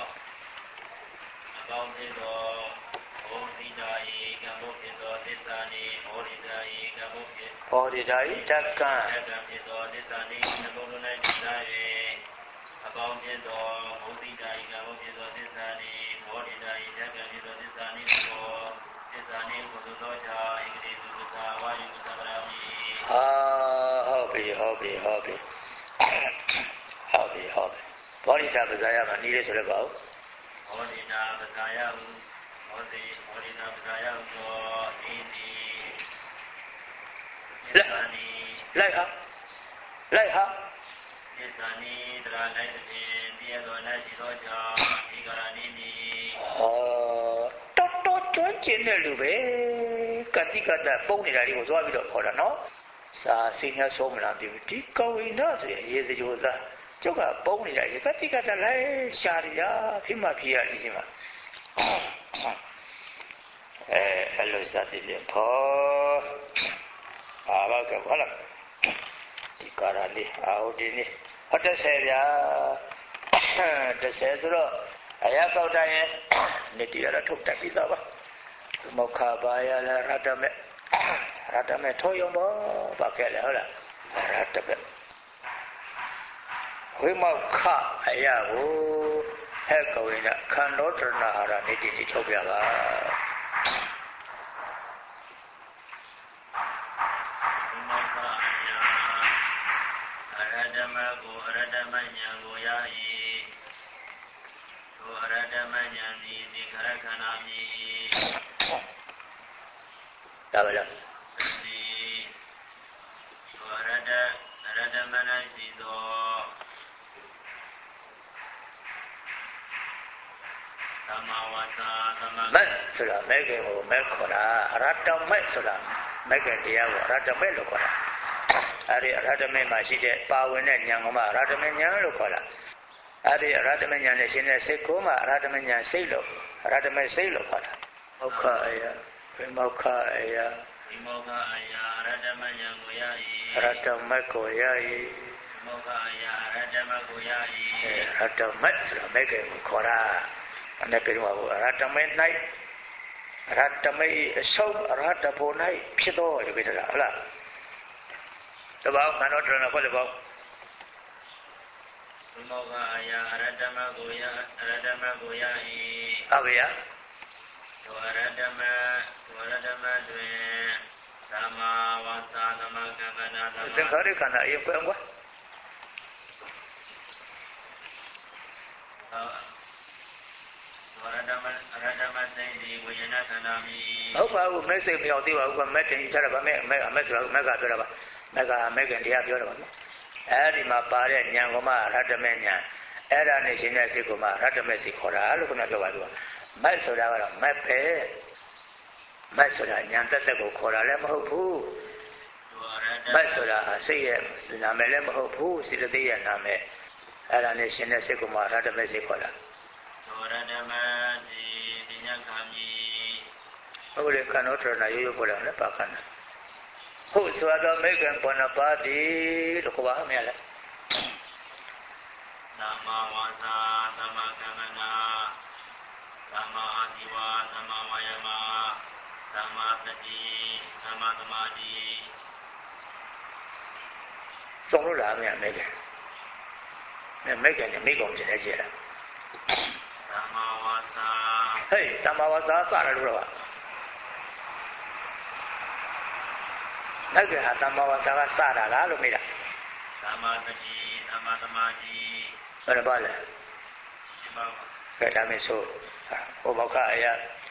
S3: ဘုံစီတာဤကံဘုဖြစ်သောသစ္စာနိဘောဓိတာဤကံဘုဖြစ်
S1: ဘောဓိတာဤတက္ကံ
S3: ဖြစ်သောသစ္စာနိနဘုံ၌တည်လာ၍အကောင်းဖြစ်သောဘုံစီတာဤကံဘုဖြစ်သောသစ္စာနိဘောဓိတာဤတက္ကံဖြစ်သောသစ္စာနိကိုသစ္စာနိကိုသို့သောကြောင့်ဧကတိသုသဝါယုသဗ္ဗရာမိ
S1: ဟုတ်ပြီဘောဓိတာပဇာယမှာနီးလေးဆိုလည်းပါဦး
S3: ဘောဓိတာပဇာယဟုဘောဓိတာပဇာယဟုသောဤသည်သစ္စာနိ
S1: လိုက်ဟာ
S3: သစ္စာနိတရာလိုက်တဲ့တရားတော်၌ရှိသောကြောင့်ဒီကရဏိနိ
S1: တော်ကျွမ်းကျင်တဲ့လူပဲကတိကတပုံနေတာလေးကိုသွားပြီးတော့ခေါ်တာနော်စာစိညာဆုံးမလားဒီကောဝိနဆိုရင်ရေစကြိုသားကျုပ်ကပုံနေတာရေကတိကတလိုက်ရှာရဖြစ်မှဖြစ်ရလိမ့်မယ်အဲ့လိုစသည်ဖြင့်ဖို့ဘာကဘာလဲဒီကာရလေးအော်ဒီနေ့ဟုတ်တယ်ဆယ်ဗျာ30ဆိုတော့အရာကောက်တိုင်းနေတီရတော့ထုတ်တက်ပြီးသားပါမောခဘာယလာရတမေထိုးရုံပေါ့ဘာကဲလဲဟုတ်လားရတမေဝိမောခအရာကိုဟဲ့ကောင်းရင်ခန္ဓာတဏဟာရနေတီထုတ်ပြပါ
S3: အရဒမကိုအရတမညာကိုရ၏ထိုအရတမညာသည်ဒီခရခန္ဓာမြည်
S1: ဒါပဲလား
S3: ဒီထိုအရတမ၌ရှိသောသမဝါစာသမ
S1: မက်ဆိုတာမဲ့ခင်ကိုမဲ့ခေါ်တာအရတမက်ဆိုတာမဲ့ခင်တရားကိုအရတမက်လို့ခေါ်တာအဲဒီအရဟတမေမှာရှိတဲ့ပါဝင်တဲ့ဉာဏ်ကမှအရဟတမေဉာဏ်လို့ခေါ်တာအဲဒီအရဟတမေဉာဏ်နဲ့ရှင်းတဲ့စိတ်ကိုမှအရဟတမေဉာဏ်စိတ်လို့အရဟတမေစိတ်လို့ခေါ်တာမောက္ခအယဝိမောက္ခအယ
S3: ဒီမောက္ခအယအရဟတမေဉာဏ်ကိုရ၏
S1: အရဟတမေကိုရ၏
S3: မောက္ခအယအရဟတမေကိုရ၏
S1: အရဟတမေဆိုတာမဲ့ခင်ကိုခေါ်တာအဲ့ဒီတော့အရဟတမေ၌အရဟတမေအစုပ်အရဟတဖို့၌ဖြစ်တော်ရပြီလားဟုတ်လားတဘောခန္ဓာတော်နဲ့ခေါ်တယ်ဘော
S3: ဘုမောကအာယအရတမကိုယအရတမကိုယဤ
S1: ဟုတ်ပြီယာ
S3: သောအရတမတွင်သမ္မာဝါစာသမကမ္မနာသမ္မာ
S1: သင်္ခါရခန္ဓာအရင်ပြောင်းကွာ
S3: အရတမစိတ်ဒီဝိညာဏခန္ဓာမြည်
S1: ဟုတ်ပါဘူးမဲ့စိတ်မရောက်သေးပါဘူးကမဲ့တင်ချတာပါမဲ့ဆိုတာမဲ့ကပြောတာပါမဲ့ခင်တရားပြောတာပါနော်အဲ့ဒီမှာပါတဲ့ဉာဏ်ကမှရတ္တမေဉာဏ်အဲ့ဒါနဲ့ရှင်းတဲ့စိတ်ကမှရတ္တမေစိတ်ခေါ်တာလို့ခင်ဗျာပြောပါလို့မဲ့ဆိုတာကတော့မဲ့ပဲမဲ့ဆိုတာဉာဏ်တက်တက်ကိုခေါ်တာလည်းမဟုတ်ဘူးမဲ့ဆိုတာစိတ်ရဲ့နာမည်လည်းမဟုတ်ဘူးစိတ္တရဲ့နာမည်အဲ့ဒါနဲ့ရှင်းတဲ့စိတ်ကမှရတ္တမေစိတ်ခေါ်တာ
S3: သောရတ္တမဒီဉာဏ်ခံပြီး
S1: ဟုတ်လေခန္ဓာတော်နာရိုးခေါ်တယ်လည်းပါခန္ဓာဟုတ်ဆိုတော့မေခင်ဘုဏပါတိလို့ခေါ်ပါမယ်လေ
S3: သမ္မာဝါစာသမ္မာကမ္မနာသမ္မာအာဇီဝသမ္မာဝါယမသမ္မာသတိသမ္မာသမာဓိ
S1: ဆုံးလို့လားမေခင်မေခင်နဲ့မိကုန်ကျင်နေကြတာ
S3: သမ္မာဝါစာ
S1: ဟေးသမ္မာဝါစာစတယ်လို့တော့မဲ့ခင်ဟာသမ္မာဝါစာကစတာလားလို့မေးတာ
S3: သမ္မာသတိသမ္မာသမာဓိ
S1: ဘယ်လိုပါလဲ
S3: ဒီမှာ
S1: ကဲဒါမျိုးဆိုဟောဘောခအယ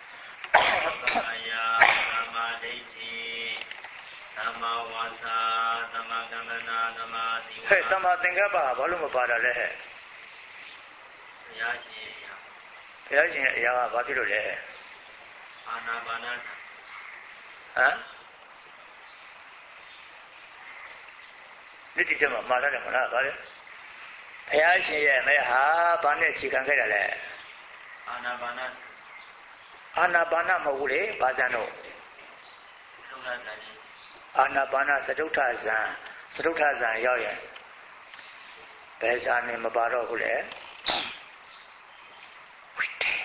S3: သမ္မာဒိဋ္ဌိသမ္မာဝါစာသမ္မာကမ္မနာသမ္မာသီဝ
S1: ဟဲ့သမ္မာသင်္ကပ္ပဘာလို့မပါတာလဲဟဲ့
S3: ဘုရားရှင်
S1: အရာကဘာဖြစ်လို့လဲ
S3: အာနာပါန
S1: ဟမ်ဒီတိကျမှာမှားတယ်မလားဗါလဲဘုရားရှင်ရဲ့မဲဟာဘာနဲ့ခြေခံခဲ့တယ်လဲ
S3: အာနာပါ
S1: နမဟုတ်ဘူးလေဘာဇန်တော့အာနာပါနသတုဋ္ဌဇံရောက်ရင်ဘယ်ဇာနဲ့မပါတော့ဘူးလေဝိတေ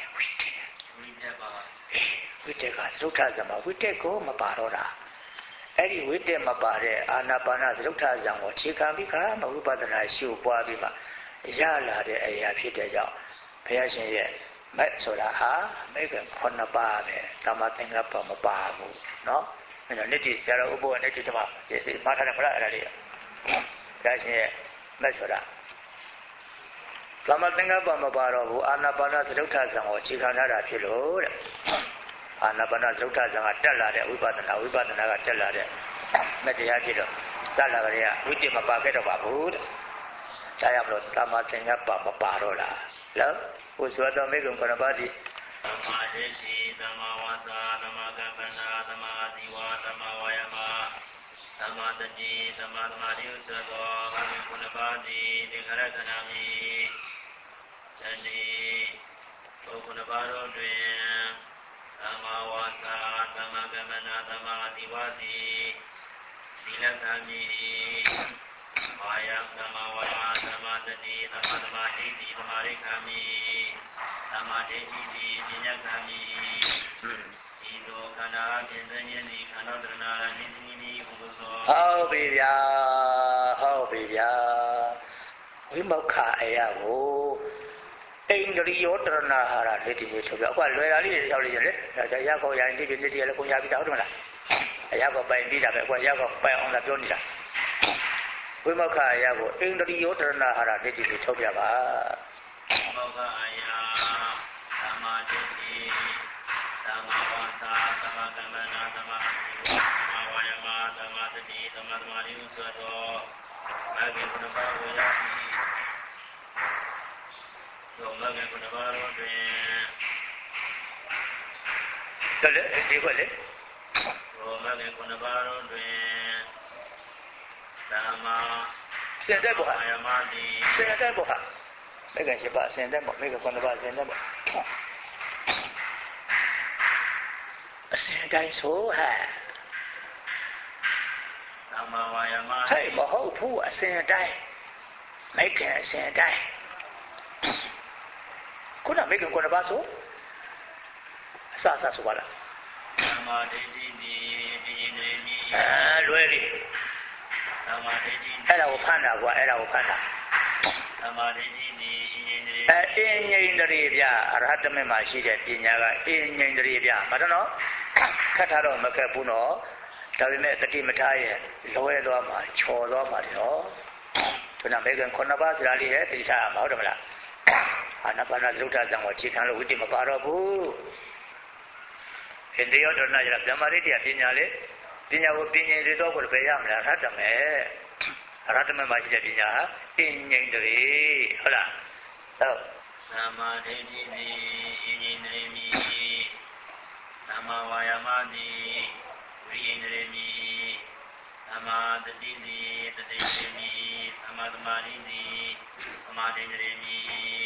S1: ကသတုဋ္ဌဇံမှာဝိတေကိုမပါတော့တာအဲ့ဒီဝိတ္တမပါတဲ့အာနာပါနသရုပ်ထဇံကိုခြေခံပြီးခါမဝိပဿနာရှုပွားပြီးမှရလာတဲ့အရာဖြစ်တဲ့ကြောင့်ဘုရားရှင်ရဲ့မဲ့ဆိုတာဟာမဲ့က9ပါးပဲသမ္မာသင်္ကပ္ပမပါဘူးเนาะအဲ့တော့နိတိဆရာတော်ဥပ္ပဝနိတိတမဒီမှာထားတယ်မလားအဲ့ဒါလေးဘုရားရှင်ရဲ့မဲ့ဆိုတာသမ္မာသင်္ကပ္ပမပါတော့ဘူးအာနာပါနသရုပ်ထဇံကိုခြေခံထားတာဖြစ်လို့တဲ့အာနာပါနသရုပ်ထဇံကတက်လာတဲ့ဝိပဿနာကတက်လာတဲ့မတရားဖြစ်တော့စလာကြရဝိတ္တမပါခဲ့တော့ပါဘူးတဲ့ဒါကြောင့်မလို့သမ္မာသင်္ကပ္ပမပါတော့လားနော်ဟိုဆိုတော့မေကုံခဏပါတိ
S3: သမ္မာဒိဋ္ဌိသမ္မာဝါစာသမ္မာကမ္မနာသမ္မာအာဇီဝသမ္မာဝါယမသမ္မာတတိသမ္မာသမာဓိဥစ္စသောခုနပါးသည်ဒီခရခဏမိတဏိဘုခုနပါးတို့တွင်သမ္မာဝါစာသမ္မာကမ္မနာသမ္မာအာဇီဝတိသီလကံမိဝါယသမ္မာဝါယသမ္မာတတိသမ္မာသမာဓိတိသမာရိကံမိသမ္မာဒိဋ္ဌိတိပညာကံမိဤသို့ခန္ဓာဖြင့်သိဉ္ဇဉ်ဤခန္ဓာတဏှာနိတိနိဘုသော
S1: ဟုတ်ပြီဗျာဝိမောက္ခအယကိုအိန္ဒြိယောတရဏဟာရနိတိနိဆိုပြအခုလွယ်တာလေးတွေရောက်နေကြလေဒါရကောရရင်ဒီနိတိရလည်းကိုရပြီးတော့ဟုတ်တယ်မလားအရာကိုပိုင်ပြီးတာပဲအခုရကောပိုင်အောင်လာပြောနေတာဝိမောက္ခအရာကိုဣန္ဒြိယောတရဏဟာရဒိဋ္ဌိကိုထုတ်ပြပါ
S3: ဝိမောက္ခအရာသမ္မာဒိဋ္ဌိသမ္မာဝါစာသမ္မာကမ္မနာသမ္မာအာဇီဝသမ္မာဝါယမသမ္မာတတိသမ္မာသမာဓိဥစ္စာသောမဂ္ဂင်9ပါးကိုရရှိသောမဂ္ဂင်9ပါးတို့တွင်
S1: တလည်းဒီကလည်း
S3: သောမဂ္ဂင်9ပါးတို့တွင်သမ္မာ
S1: စင်တဲ့ဘုရား
S3: အာယမတိ
S1: စင်တဲ့ဘုရားမဂ္ဂင်7ပါးစင်တဲ့ဘုမဂ္ဂင်9ပါးစင်တဲ့ဘုအစင်တိုင်းဆိုဟဲ့
S3: သမ္မာဝါယမ
S1: ဟဲ့မဟုတ်ဘူးအစင်တိုင်းမဂ္ဂင်အစင်တိုင်းခုနမဂ္ဂင်9ပါးဆိုအစဆိုပါလား
S3: သမ္မာဒိဋ္ဌိဒီဒီနေမီ
S1: လွယ်ပြီ
S3: သမ္မာဒိဋ္ဌိ
S1: အဲ့ဒါကိုဖတ်တာကွာအဲ့ဒါကိုဖတ်တာ
S3: သမ္မာဒိဋ္ဌိဒီအင်းငိမ့်တ
S1: ရေပြအရဟတမေမှာရှိတဲ့ပညာကအင်းငိမ့်တရေပြမတော်နော်ခတ်ထားတော့မခက်ဘူးနော်ဒါပေမဲ့တတိမထားရဲ့လွယ်သွားမှာချော်သွားမှာတယ်နော်ခုနမေကန်9ပါးစရာလေးရဲ့သိချာမှာဟုတ်တယ်မလားအာနာပါနသုဒ္ဓဇံကိုခြေခံလို့ဝိတ္တိမပါတော့ဘူးဣန္ဒြိယောတရဏကျတော့ဗြဟ္မာရိတ္တပညာလေပညာကိုပညာတွေတော့ကိုပဲရမလားရဟတမေအရဟတမေမှာရှိတဲ့ပညာဟာအင်းငိမ့်တရေဟုတ်လားဟုတ်
S3: သမ္မာဒိဋ္ဌိဒီအင်းငိမ့်တရေမီသမ္မာဝါယမတိဝိအင်းတရေမီသမ္မာတတိတိတတိတိမီသမ္မာသမာဓိတိသမာဓိတရေမီ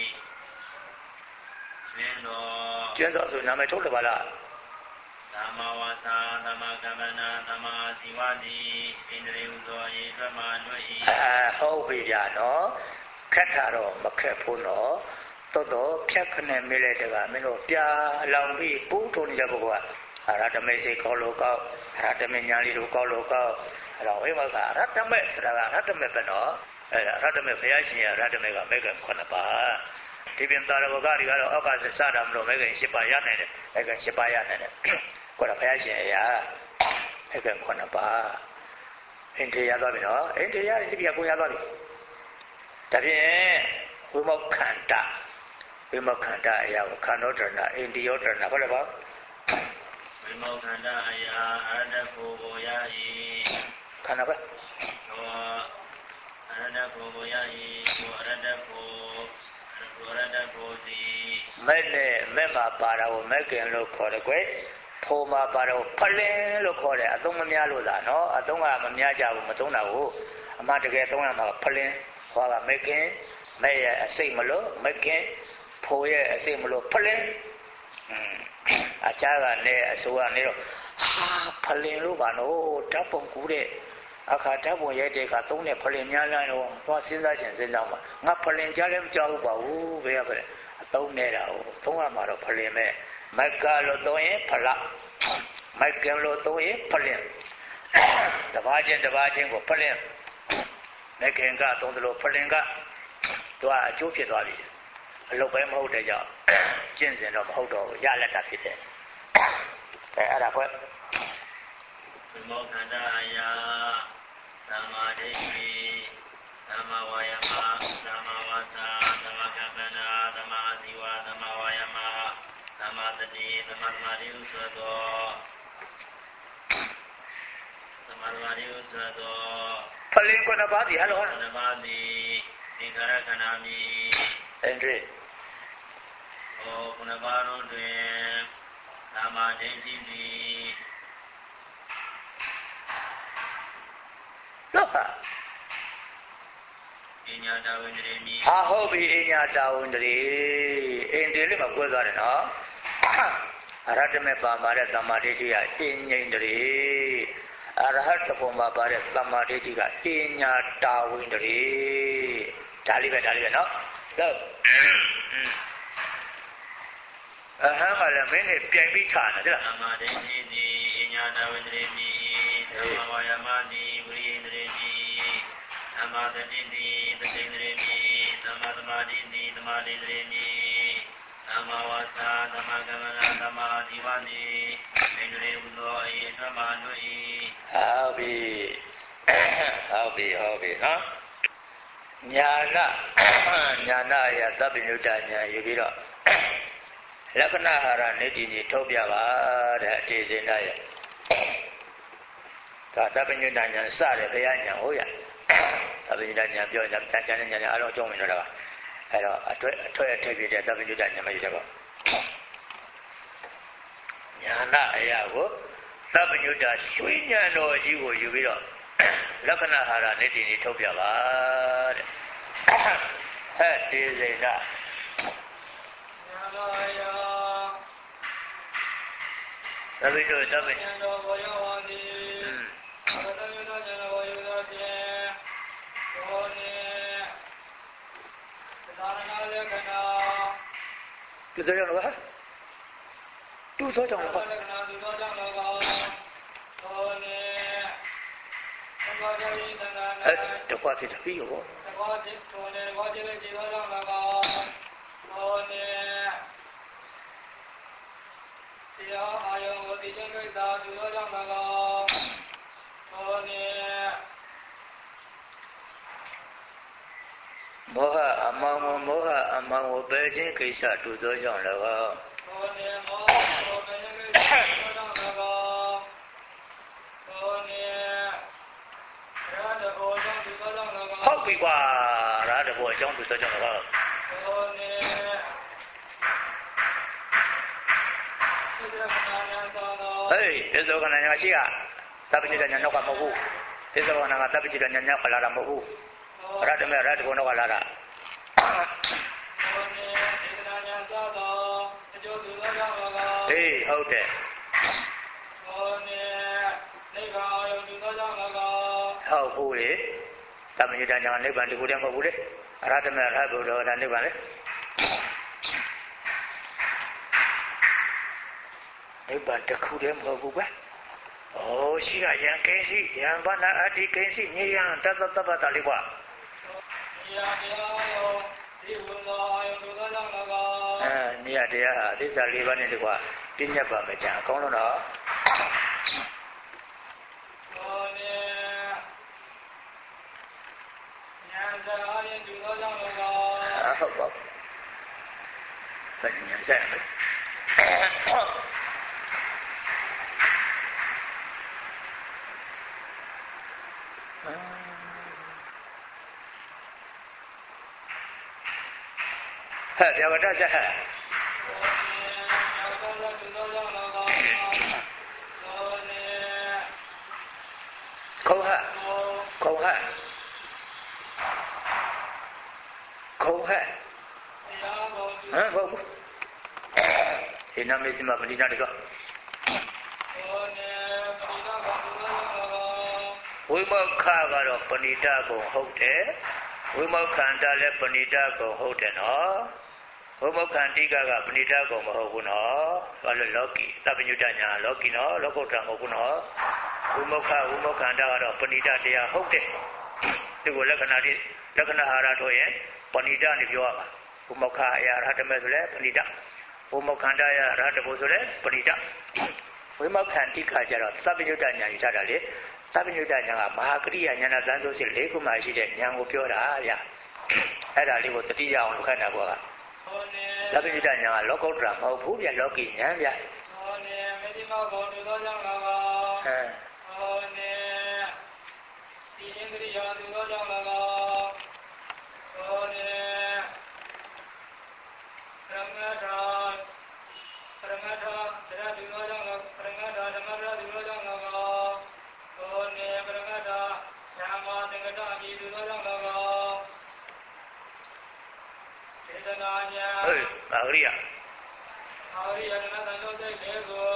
S1: ကျင်းတော်ဆိုနာမည်ထုတ်တယ်ပါလား
S3: သမ္မာဝါစာသမ္မာကမ္မနာသမ္မာဇီဝတိဣန္ဒြေဥသောယေသမာနွေဤ
S1: ဟုတ်ပြီဗျာနော်ခက်တာတော့မခက်ဘူးနော်တော်တော်ဖြတ်ခနဲ့မေးလိုက်တကမင်းတို့ပြာလောင်ပြီးပူးထုံနေတဲ့ပုဂ္ဂိုလ်ကအရဟတမေစိတ်ကောလို့ကောအရဟတမေညာလေးတို့ကောလို့ကောအဲ့တော့ဝိမကအရဟတမေဆိုတာကအရဟတမေပဲနော်အဲ့အရဟတမေဘုရားရှင်ရဲ့အရဟတမေကမေက9ပါးဒီပြင်သာရဝကတွေကတော့အောက်ကစတာမလို့မေက10ပါးရနိုင်တယ်မေက10ပါးရနိုင်တယ်ကိုယ်တော်ဘုရားရှင်အရာမေက9ပါးအိန္ဒြေရသွားပြီနော်အိန္ဒြေရတိပြကိုရသွားပြီဒါဖြင့်ဝိမောက္ခန္တအရာကိုခန္ဓောတရဏအိန္ဒြေယောတရဏဟုတ်လားဗျ
S3: ဝိမောက္ခန္တအရာအရဟတကိုရ၏
S1: ခန္ဓာပဲ
S3: ဟောအရဟတကိုရ၏ကိုအရဟတကိုစီ
S1: မဲ့နဲ့မဲ့မှာပါတာကိုမဲ့ခင်လို့ခေါ်တယ်ကွယ်ဖိုးမှာပါတော့ဖလင်းလို့ခေါ်တယ်အသုံးမများလို့လားနော်အသုံးကမများကြဘူးမသုံးတာကိုအမှတကယ်သုံးရမှာဖလင်းဟောကမဲ့ခင်မဲ့ရဲ့အစိတ်မလို့မဲ့ခင်ဖိုးရဲ့အစိတ်မလို့ဖလင်းအချားကလည်းအစိုးကနေတော့ဟာဖလင်းလို့ပါနော်ဓာတ်ပုံကူးတဲ့အခါဓာတ်ပုံရိုက်တဲ့အခါသုံးတဲ့ဖလင်များလားတော့သွားစဉ်းစားချင်စဉ်းစားမှာငါဖလင်ကြားလည်းမကြောက်ဘူးပါဘူးဘယ်ရပါလဲအသုံးနေတာကိုသုံးရမှာတော့ဖလင်ပဲမိုက်ကလို့သုံးရင်ဖလမိုက်ကလို့သုံးရင်ဖလင်တပါးချင်းကိုဖလင်မိုက်ကင်ကသုံးသလိုဖလင်ကသူကအကျိုးဖြစ်သွားပြီအလုပ်ပဲမဟုတ်တဲ့ကြောင့်ကျင့်စဉ်တော့မဟုတ်တော့ဘူးရလက်တာဖြစ်တယ်အဲ့ဒါကွ
S3: ဝိမောက္ခန္တအရာသမ္မာဒိဋ္ဌိသမ္မာဝါယမသမ္မာဝါစာသမ္မာကမ္မနာသမ္မာဇီဝသမ္မာဝါယမသမ္မာတတိသမ္မာသမာဓိဥစ္စာသောသမ္မာသမာဓိဥစ္စာသော
S1: ဖလင်9ပါးဒီဟလော
S3: 9ပါးဒီသင်္ခါရခန္ဓာမိ
S1: အင်္ဂရိ
S3: ဟော9ပါးတို့တွင်သမ္မာဒိဋ္ဌိသည်
S1: ဟုတ်ပါ
S3: အညာတာဝန္တရေမိ
S1: ဟာဟုတ်ပြီအညာတာဝန္တရေအင်းဒီလေးမှာပြောသွားတယ်နော်အရဟတမေပါပါတဲ့သမ္မာဒိဋ္ဌိကအင်းငိမ့်တရေအရဟတဘုံမှာပါတဲ့သမ္မာဒိဋ္ဌိကအညာတာဝန္တရေဒါလေးပဲနော်ဟုတ်အဟံကလည်းမင်းနဲ့ပြိုင်ပြီးထားတယ်ဟုတ်လား
S3: သမ္မာဒိဋ္ဌိဒီအညာတာဝန္တရေမိသမ္မာဝါယမတိဝိရိယတရေမိသမ္မာတတိတိတတိတရေမိသမ္မာသမာဓိတိသမာဓိတရေမိသမ္မာဝါစာသမ္မာကမ္မနာသမ္မာအာဇီဝတိဣန္ဒြေဥသောအေသမ္မာနုဤ
S1: ဟုတ်ပြီဟုတ်ပြီနော်ညာနာအရာသဗ္ဗညုတညာယူပြီးတော့လက္ခဏာဟာရနေတည်ကြီးထုတ်ပြပါတဲ့အခြေစင်ရဲ့ဒါသဗ္ဗညုတညာစတယ်ဘုရားညာဟုတ်ရသဗ္ဗညုတညာပြောကြတန်တဲ့ညာအလုံးအကျုံးဝင်တော့တာပါအဲ့တော့အထွတ်အထိပ်ပြတဲ့သဗ္ဗညုတညာမယူတော့ညာနာအရာကိုသဗ္ဗညုတရွှေဉာဏ်တော်ကြီးကိုယူပြီးတော့လက္ခဏာဟာရနေတည်ကြီးထုတ်ပြပါတဲ့ဟဲ့ဒီစိတ်နာသဗ္ဗညုတဉာဏ်တော်ကိုရောဝါသည်သဗ္ဗညုတဉာဏ်တော်ကိုယူသောဖြင့်ဘောနေသာရဏလက္ခဏာဒီကြောင့်လားတူသောကြောင့်လားလက္ခဏာတူသောကြောင့်လားဘောနေတကွာဖြစ်ပြီးရောတကွာဖြစ်တော်နေဘောကျလေးခြေသောကြောင့်လားဘောနေတရားအာယုံကိုသိခြင်းကိစ္စတူသောကြောင့်လားဘောနေမောဟအမှန်ကိုပယ်ခြင်းကိစ္စတူသောကြောင့်လည်းဘောနေမောဟကိုပယ်ခြင်းကိစ္စတူသောကြောင့်လည်းဘောနေရာတဘောကြောင့်တူသောကြောင့်လည်းဟုတ်ပြီကွာရာတဘောကြောင့်တူသောကြောင့်လည်းဘောနေဟေးသေသောကဏ္ဍညာရှိကသဗ္ဗညုတညာနောက်ကမဟုတ်ဘူးသေသောကဏ္ဍကသဗ္ဗညုတညာနောက်ကလာတာမဟုတ်ဘူးရတ္တမေရတ္တဘောနောက်ကလာတာဟေးဟုတ်တယ်ဟုတ်ဘူးလေသဗ္ဗညုတညာနိဗ္ဗာန်တခုတည်းမဟုတ်ဘူးလေရတ္တမေရတ္တဘောနောကနိဗ္ဗာန်လေနိဗ္ဗာန်တစ်ခုတည်းမဟုတ်ဘူးကွာ။ဩရှိကယံကိဉ္စီယံဘာနာအတ္တိကိဉ္စီညယံတသတ္တပတ္တလေးကွာ။ညတရားယောဒီဝန္တာယောဒုက္ခကြောင့်လည်းကောညတရားဟာအသစ္စာ၄ပါးနဲ့တကွာပြည့်ညတ်ပါမယ်ကြာအကောင်းလို့တော့ဘောနေဉာဏ်စကားရင်ဒုက္ခကြောင့်လည်းကောဟုတ်ပါဘူး။ဘယ်ဉာဏ်ဆက်လဲ။ဟဲ့ဗျာဝတ္တဆက်ဟဲ့ခေါ်ဟဲ့ဟမ်ဟုတ်ဘူးဒီနမေစီမပဏိနာတကဝိမောခကတော့ပဏိတကုံဟုတ်တယ်ဝိမောခန္ဓာလည်းပဏိတကုံဟုတ်တယ်နော်ဝိမောခန္တိကပဏိတကုံမဟုတ်ဘူးနော်ဘာလို့လောကီသဗ္ဗညုတညာလောကီနော်လောကုတ္တမဟုတ်ဘူးနော်ဝိမောခန္ဓာကတော့ပဏိတတရားဟုတ်တယ်ဒီကိုလက္ခဏာဟာရတို့ရဲ့ပဏိတနေပြောရပါဝိမောခအရာရဟတမေဆိုလဲပဏိတဝိမောခန္ဓာရဟတဘုဆိုလဲပဏိတဝိမောခန္တိကကျတော့သဗ္ဗညုတညာယူထားတာလေသဗ္ဗညုတညာကမဟာကရိယာဉာဏသံဆိုစစ်၄ခုမှရှိတဲ့ဉာဏ်ကိုပြောတာဗျအဲ့ဒါလေးကိုတတိယအောင်လုပ်ခတ်တာကွာသဗ္ဗညုတညာကလောကုတ္တရာမဟုတ်ဘူးဗျလောကီဉာဏ်ဗျဟောနေမေတ္တိမောဘုံတူသောကြောင့်လားဟောနေဒီဣန္ဒြိယတူသောကြောင့်လားဟောနေပရမတ္ထတရားတူသောကြောင့်လားပရမတ္ထဓမ္မရာတူသောကြောင့်လားဟောနေပရမတ္ထဓမ္မသင်္ကတအမိတူသောကြောင့်လားသေဒနာညာဟေးအာရိယဓမ္မသံဃာစိတ်လေးကို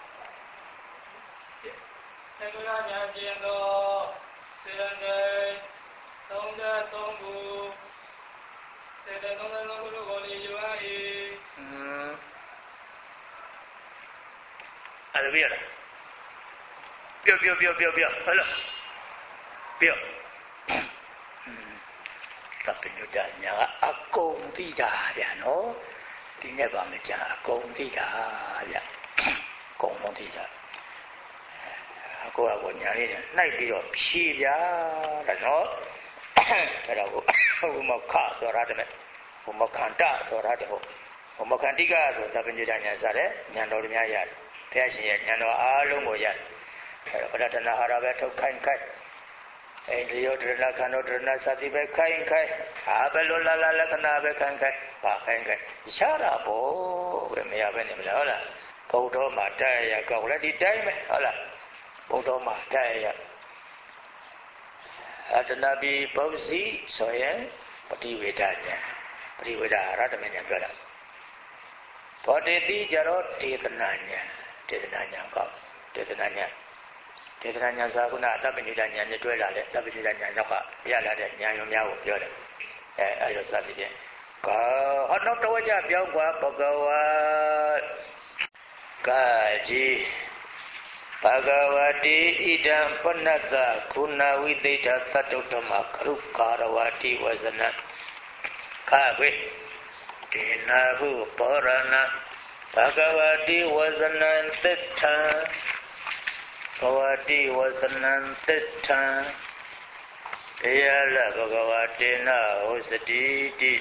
S1: သင်္ကရာညာကျင့်သောစေရနေ33ခုစေတ33ခုတို့ကိုလေယူအား၏အဲ့ဒါပြရလားပြောဟဲ့လားပြောသဗ္ဗညုတညာအကုန်သိတာဗျာနော်ဒီနေ့ပါမကြအကုန်သိတာဗျာအကုန်လုံးသိတာကိုယ့်အကိုညာလေးနဲ့နှိုက်ပြီးတော့ဖြီးပြတာနော်အဲ့ဒါကိုဘုမခဆိုတာတည်းဘုမခန္တဆိုတာတည်းဘုမခန္တိကဆိုသဗ္ဗညုတညာစားတဲ့ဉာဏ်တော်များရတယ်ဘုရားရှင်ရဲ့ဉာဏ်တော်အားလုံးကိုရတယ်အဲ့တော့ပဋ္ဌာနာဟာရပဲထုတ်ခိုင်းအဲ့ဒီရောဒရဏခန္ဓာဒရဏစတိပဲခိုင်းဘယ်လိုလာလက္ခဏာပဲခိုင်းပါခိုင်းရှားတာပေါ့ပဲမရပဲနေမလားဟုတ်လားဘုဒ္ဓမှာတိုက်ရကောက်လည်းဒီတိုင်းပဲဟုတ်လားဘုဒ္ဓမှာတိုက်ရအတနာပိပုဇ္ဇိဆိုရင်ပฏิဝေဒညာပฏิဝေဒရတ္တမညာပြောတာဘောတေတိကြတော့ဒေသနာညာကောက်ဒေသနာညာသာကုဏသဗ္ဗညုတညာနဲ့တွဲလာတဲ့သဗ္ဗညုတညာနောက်ကရလာတဲ့ဉာဏ်ရုံများကိုပြောတယ်အဲ့လိုစသည်ဖြင့်ဟောနောက်တော့ကြပြောင်းกว่าဘဂဝါကာကြီးဘဂဝတိဣဒံပဏတ္တခုဏဝိသိတသတ္တုတ္တမကရုကာရဝတိဝဇနခဝေတေနာဟုပောရဏဘဂဝတိဝဇနံသစ္ထံဘဝတိဝဇနံသစ္ထံတရားလဘဂဝတေနဟောစတိတိ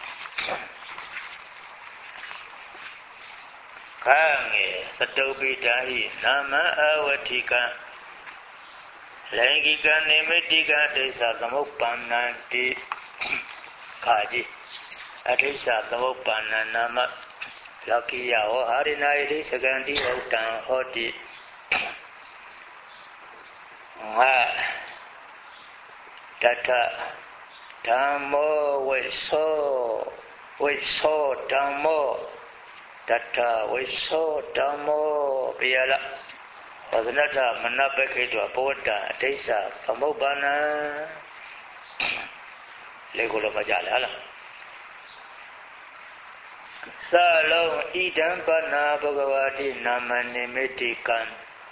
S1: ခံငေသတုပိတာဟိနာမအဝတိကံလိင်္ဂိကနိမိတိကဒိဋ္ဌသမုပ္ပန္နတိခာကြီးအဒိဋ္ဌသမုပ္ပန္နနာမလောကိယဟောဟာရိနာယိစကံတိဥတ္တံဟောတိငါတထဓမ္မောဝိသောဓမ္မောတထဝိသောဓမ္မောပိယလဝဇနထမနပခိတောပဝတ္တအဋ္ဌသမုပ္ပန္နလေကိုလည်းမကြလဲဟလားသလုံးဣဒံပနာဘဂဝတိနာမနိမိတိကံ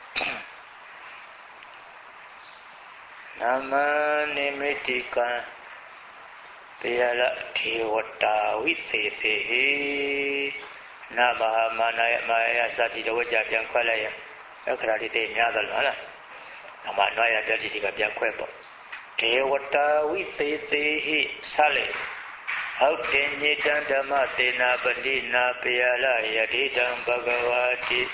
S1: နာမနိမိတိကံတရားလထေဝတာဝိသေသေဟိနာမဟာမာနယမာယစတိတဝကြပြန်ခွဲလိုက်ရအခရာတိတေများသလားလားအမနွားရတတိကပြန်ခွဲပေါ့ထေဝတာဝိသေသေဟိဆလေဟုတ်တင်ညိတံဓမ္မသေနာပဏိနာပယလယတိတံဘဂဝတိ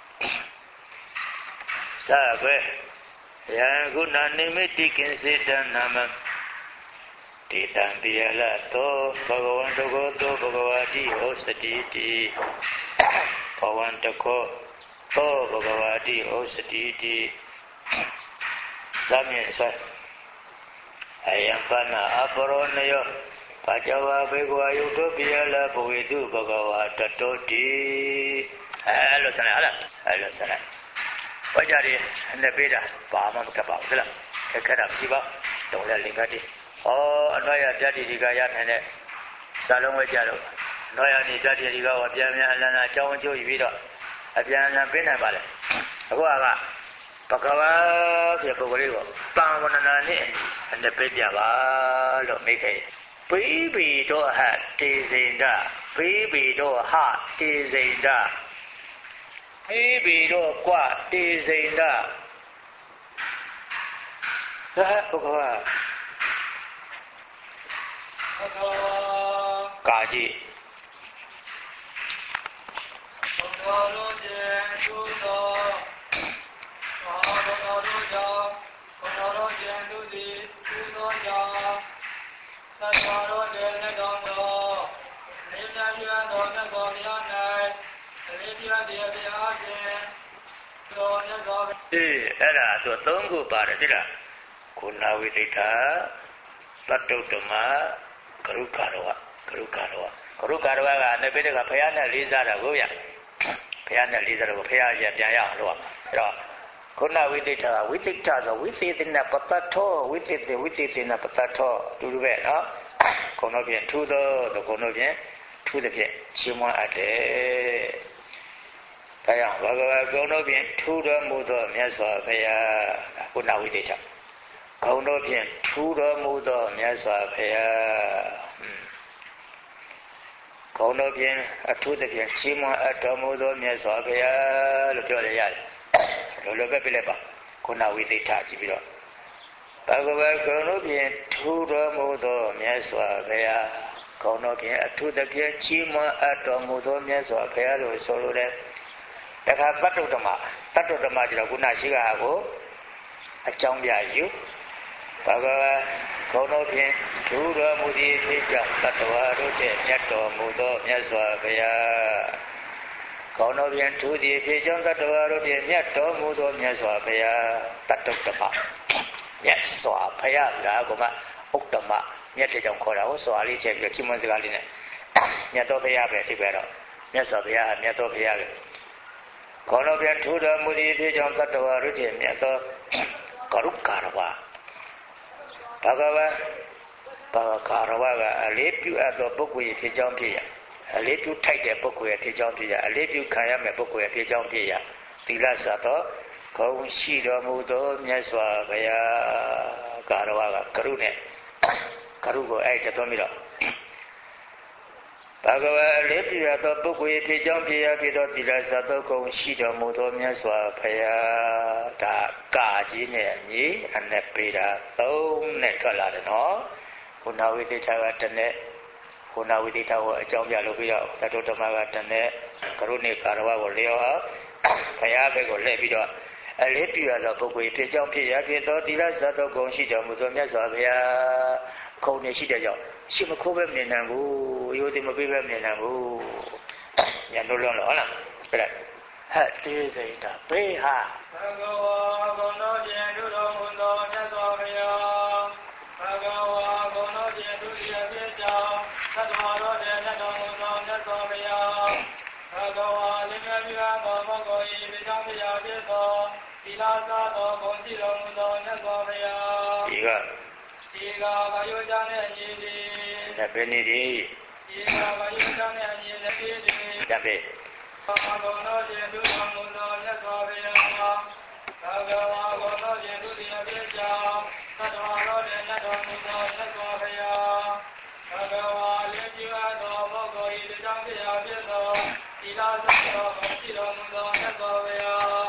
S1: သဗ္ဗေယံကုဏနိမိတိကိစေတနာမတေတံပိယလသောဘဂဝန္တကောသောဘဂဝတိဟောစတိတိဘဝန္တကောသောဘဂဝတိဟောစတိတိသမင်္ဆအယံပနာအပရောနယောဘာจဝဘေကဝယုတ်တောပိယလဘဝေတုဘဂဝါတတောတိအဲ့လိုဆရာဟလားအဲ့လိုဆရာဝကြရီနဲ့ပေးတာဘာမှမကပ်ပါဘူးလားခက်တာမရှိပါတုံးလက်လင်္ကာတိအနွားရပြတ်တိဒီကရနိုင်တဲ့စာလုံးဝကြလို့နွားရနေပြတ်တိဒီကဟောပြန်ပြန်အလန်းအကြောင်းအကျိုးယူပြီးတော့အပြန်အလှန်ပေးနိုင်ပါလေအခုကဘဂဝါဆိုပုဂ္ဂိုလ်ကိုပံဝဏနာနဲ့အနေပေးပြပါလို့မိခဲ့ပိပိတောဟတေဇိန္ဒပိပိတောဟတေဇိန္ဒပိပိတောကွတေဇိန္ဒဘဂဝါကာကြီးဘုရားလုံးကျေသူတော်ဘာတော်တို့ကြောင့်ဘုရားလုံးကျေသူသည်သူတော်ကြောင့်သတ္တဝါတို့တဲ့နဲ့တော်တော်နေနာပြတော်နဲ့တော်ရ၌သေပြတဲ့တရားဖြင့်တော်နဲ့တော်အဲ့ဒါဆိုသုံးခုပါတယ်တိလားခုနဝိသိတာသတ္တုတ္တမကရုကာရဝကနေပိတကဘုရားနဲ့လေးစားတာကိုရဘုရားနဲ့လေးစားတော့ဘုရားရဲ့ပြန်ရအောင်လို့အဲ့တော့ခုနဝိသိတာဝိသိတာဆိုဝိသေသနပတ္တောဝိသေသနပတ္တောတူတူပဲနော်ခုနဖြင့်ထူသောခုနဖြင့်ထူသည်ဖြင့်ရှင်းမအပ်တယ်ဒါကြောင့်ဘဂဝါကုံတို့ဖြင့်ထူတော်မူသောမြတ်စွာဘုရားခုနဝိသိတာကုံတို့ဖြင့်ထူတော်မူသောမြတ်စွာဘုရားကုံတို့ဖြင့်အထူးသဖြင့်ရှင်းမအပ်တော်မူသောမြတ်စွာဘုရားလို့ပြောရရတယ်လိုလိုပဲပြလိုက်ပါကုခုနဝိသိထကြည့်ပြီးတော့ဘဂဝါဂုဏ်တို့ဖြင့်ထူတော်မူသောမြတ်စွာဘုရားဂုဏ်တော်ဖြင့်အထူးသဖြင့်ချီးမွမ်းအပ်တော်မူသောမြတ်စွာဘုရားလို့ဆိုလိုတဲ့တခါတတ္တုဓမ္မကျတော့ခုနရှိကဟာကိုအကြောင်းပြယူဘဂဝါဂုဏ်တော်ဖြင့်ထူတော်မူသည့်ဖြစ်ကြောင့်တတ္တဝါတို့ဖြင့်မြတ်တော်မူသောမြတ်စွာဘုရားဂုဏ်တော်ဖြင့်ထူသည်ဖြစ်ကြောင့်တတ္တဝါတို့ဖြင့်မြတ်တော်မူသောမြတ်စွာဘုရားတတ္တုဓမ္မမြတ်စွာဘုရားကဥတ္တမမြတ်တဲ့ကြောင့်ခေါ်တာကိုစွာလေးချက်ပြီးချီးမွမ်းစကားလေးနဲ့မြတ်တော်ဘုရားပဲဒီပဲတော့မြတ်စွာဘုရားမြတ်တော်ဘုရားပဲခေါ်တော်ပြန်ထူတော်မူသည့်ဖြစ်ကြောင့်တတ္တဝါတို့ဖြင့်မြတ်တော်ကရုကာရဝဘဂဝါကာရဝကအလေးပြုအပ်သောပုဂ္ဂိုလ်ဖြစ်ကြောင်းဖြစ်ရအလေးပြုထိုက်တဲ့ပုဂ္ဂိုလ်ဖြစ်ကြောင်းဖြစ်ရအလေးပြုခံရမယ့်ပုဂ္ဂိုလ်ဖြစ်ကြောင်းဖြစ်ရသီလစသောဂုဏ်ရှိတော်မူသောမြတ်စွာဘုရားကာရဝကကရုနဲ့ကရုကိုအဲ့တက်သွားပြီးတော့ဘဂဝါအလေးပြုသောပုဂ္ဂိုလ်ဖြစ်ကြောင်းဖြစ်ရဖြစ်သောသီလစသောဂုဏ်ရှိတော်မူသောမြတ်စွာဘုရားဒါကာကြီးနဲ့အညီအနဲ့ပေတာ3နဲ့ထွက်လာတယ်နော်ခုနဝိသေထကတနဲ့ခုနဝိသေထကိုအကြောင်းပြလို့ပြီးတော့သတ္တဓမ္မကတနဲ့ကရုနဲ့ကာရဝကိုလျောဘုရားဘက်ကိုလှည့်ပြီးတော့အလေးပြုရသောပုဂ္ဂိုလ်ဖြစ်ကြောင်းဖြစ်ရဖြစ်သောသီလစသောဂုဏ်ရှိတော်မူသောမြတ်စွာဘုရားခုံနေရှိတဲ့ကြောင့်ရှိမခိုးပဲမြင်နိုင်ဘူးရိုးသေးမပေးပဲမြင်နိုင်ဘူးညနိုးလွန်းလို့ဟုတ်လားပြလိုက်ဟဲ့တေးစိတ်တာဘေးဟာ
S2: ဘဂဝါဂုဏ်တော်ဖြင့်ထူတော်မူသောမြတ်စွာဘုရားဘဂဝါဂုဏ်တော်ဖြင့်ထူသည်အဖြစ်ကြောင့်သတ္တဝါတို့ဖြင့်တော်မူသောမြတ်စွာဘုရားဘဂဝါလင်္ကာပြာသောပုဂ္ဂိုလ်၏ပြကြောင်းပြာဖြစ်သောသီလသာသောဂုဏ်ရှိတော်မူသောမြတ်စွာဘုရား
S1: ဒီက
S2: ဘာယောကြနဲ့ညီသည်
S1: တပည့်နေသည်
S2: ဒီကဘာယောကြနဲ့ညီသည်
S1: တပည့်
S2: ဘဂဝါတော်ဖြင့်ထူတော်မူသောမြတ်စွာဘုရားဘဂဝါဂုဏ်တော်ဖြင့်ထူသည်အဖြစ်ကြောင့်သတ္တဝါတို့ဖြင့်တော်မူသောမြတ်စွာဘုရားဘဂဝါလင်္ကာသောပုဂ္ဂိုလ်၏ပြကြောင်းပြာဖြစ်သောသီလသာသောဂုဏ်ရှိတော်မူသောမြတ်စွာဘုရား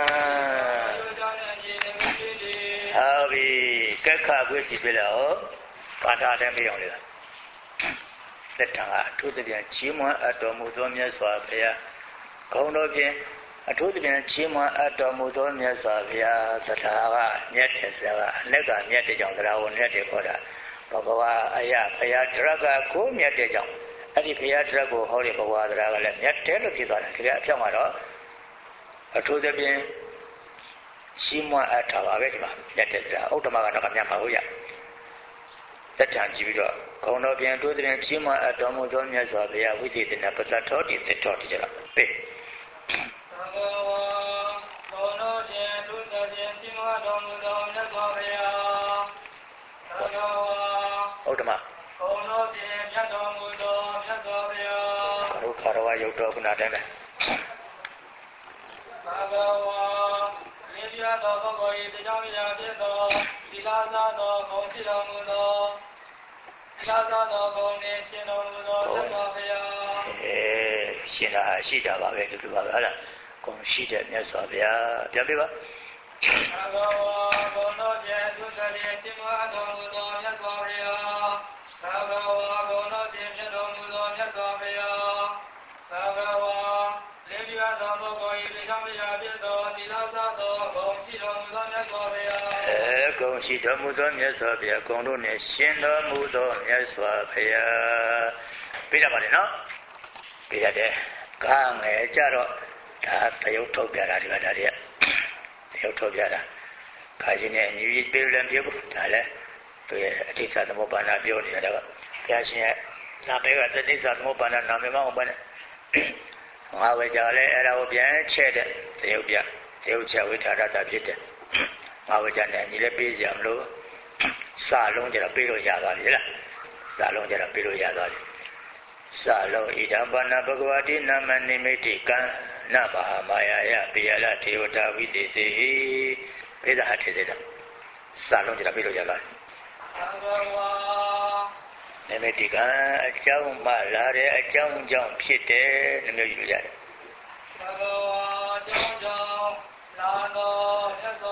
S1: ဟုတ်ပြီကက်ခခွေးကြည့်ပြလို့ကာထာတဲ့မရောက်လေလက်ထံကအထူးသဖြင့်ချီးမွမ်းအပ်တော်မူသောမြတ်စွာဘုရားဂုဏ်တော်ဖြင့်အထူးသဖြင့်ချီးမွမ်းအပ်တော်မူသောမြတ်စွာဘုရားသတ္တာကမြတ်တဲ့ဆရာကအလက်ကမြတ်တဲ့ကြောင့်တရားဝင်မြတ်တဲ့ခေါ်တာဘဂဝါအယဘုရားတရကကိုမြတ်တဲ့ကြောင့်အဲ့ဒီဘုရားတရကိုဟောတဲ့ဘဂဝါတရားကလည်းမြတ်တယ်လို့ဖြစ်သွားတယ်ဒီကအဖြောင်းကတော့အထူးသဖြင့်ရှိမွအပ်တာပါပဲဒီမှာလက်တက်တာဥဒ္ဓမကတော့မြတ်ပါဘူးရတက်တံကြည့်ပြီးတော့ဂုဏ်တော်ပြန်တိုးတဲ့ရှိမွအပ်တော်မူသောမြတ်စွာဘုရားဝိသေသနာပသထောတိသတောတိကြလားပေး
S2: ဘဂဝါဂုဏ်တော်ပြန်တိုးတဲ့ရှိမွတော်မူသောမြတ်စွာဘုရားဘဂဝါ
S1: ဥဒ္ဓမ
S2: ဂုဏ်တော်ပြန်မြတ်တော်မူသောမြတ်စွာဘုရား
S1: ကရုခါရဝယုတ်တော်ကုဏတဲ့ပဲ
S2: ဘဂဝါလင်္ကာသောပုဂ္ဂိုလ်၏တရားမြတ်ဖြစ်သောသီလသာသောဂုဏ်ရှိတော်မူသောသီလသာသောဂုဏ်နှင့်ရှင်တော်မူသောမြတ်စွာဘုရား
S1: ရှင်တာရှိတာပါပဲဒီလိုပါပဲဟုတ်လားဂုဏ်ရှိတဲ့မြတ်စွာဘုရားပြန်ပြပါ
S2: ဘဂဝါဂုဏ်တော်ဖြင့်သုတ္တရေရှင်မတော်မူသောမြတ်စွာဘုရားဘဂဝါဂုဏ်တော်ဖြင့်မြတ်တော်မူသောမြတ်စွာဘုရားဘဂဝါလင်္ကာသောပုဂ္ဂိုလ်၏တရားမြတ်ဖြစ်သောသီလသာသောဂုဏ်ရှိတော်မူသောမြတ်စွာဘုရား
S1: ဂုဏ်ရှိတော်မူသောမြတ်စွာဘုရားဂုဏ်တို့နှင့်ရှင်တော်မူသောမြတ်စွာဘုရားပြရပါတယ်နော်ပြရတယ်ကားငယ်ကြတော့ဒါတယုတ်ထုတ်ပြတာဒီကဒါတွေကတယုတ်ထုတ်ပြတာခါရှင်နဲ့ညီကြီးပြေလည်းပြေဘူးဒါလည်းသူရဲ့အဋ္ဌိသသမုပ္ပါဒပြောနေတာကဘုရားရှင်ရဲ့နာမည်ကတတိသသမုပ္ပါဒနာမည်မဟုတ်ပါနဲ့ငါဝေကြလဲအဲ့ဒါကိုပြန်ချက်တဲ့တယုတ်ပြတယုတ်ချက်ဝိထာရတာဖြစ်တယ်ငါဝေကြနဲ့ညီလည်းပေးကြမလို့စလုံးကြတော့ပေးလို့ရသွားပြီလားစလုံးကြတော့ပေးလို့ရသွားပြီစလုံးဣဒံပါဏဘဂဝတိနာမနိမိတိကံနဘာမာယာယပိယလထေဝတာဝိသေစေပိဒဟထေစေတာစလုံးကြတော့ပေးလို့ရသွားပြီ
S2: ဘဂဝါ
S1: နိမိတိကအကြောင်းမှလာတဲ့အကြောင်းကြောင့်ဖြစ်တယ်လို့မျိုးယူရတယ်
S2: ဘဂဝါအကြောင်းကြောင့်လာသောမြတ်စွာဘုရား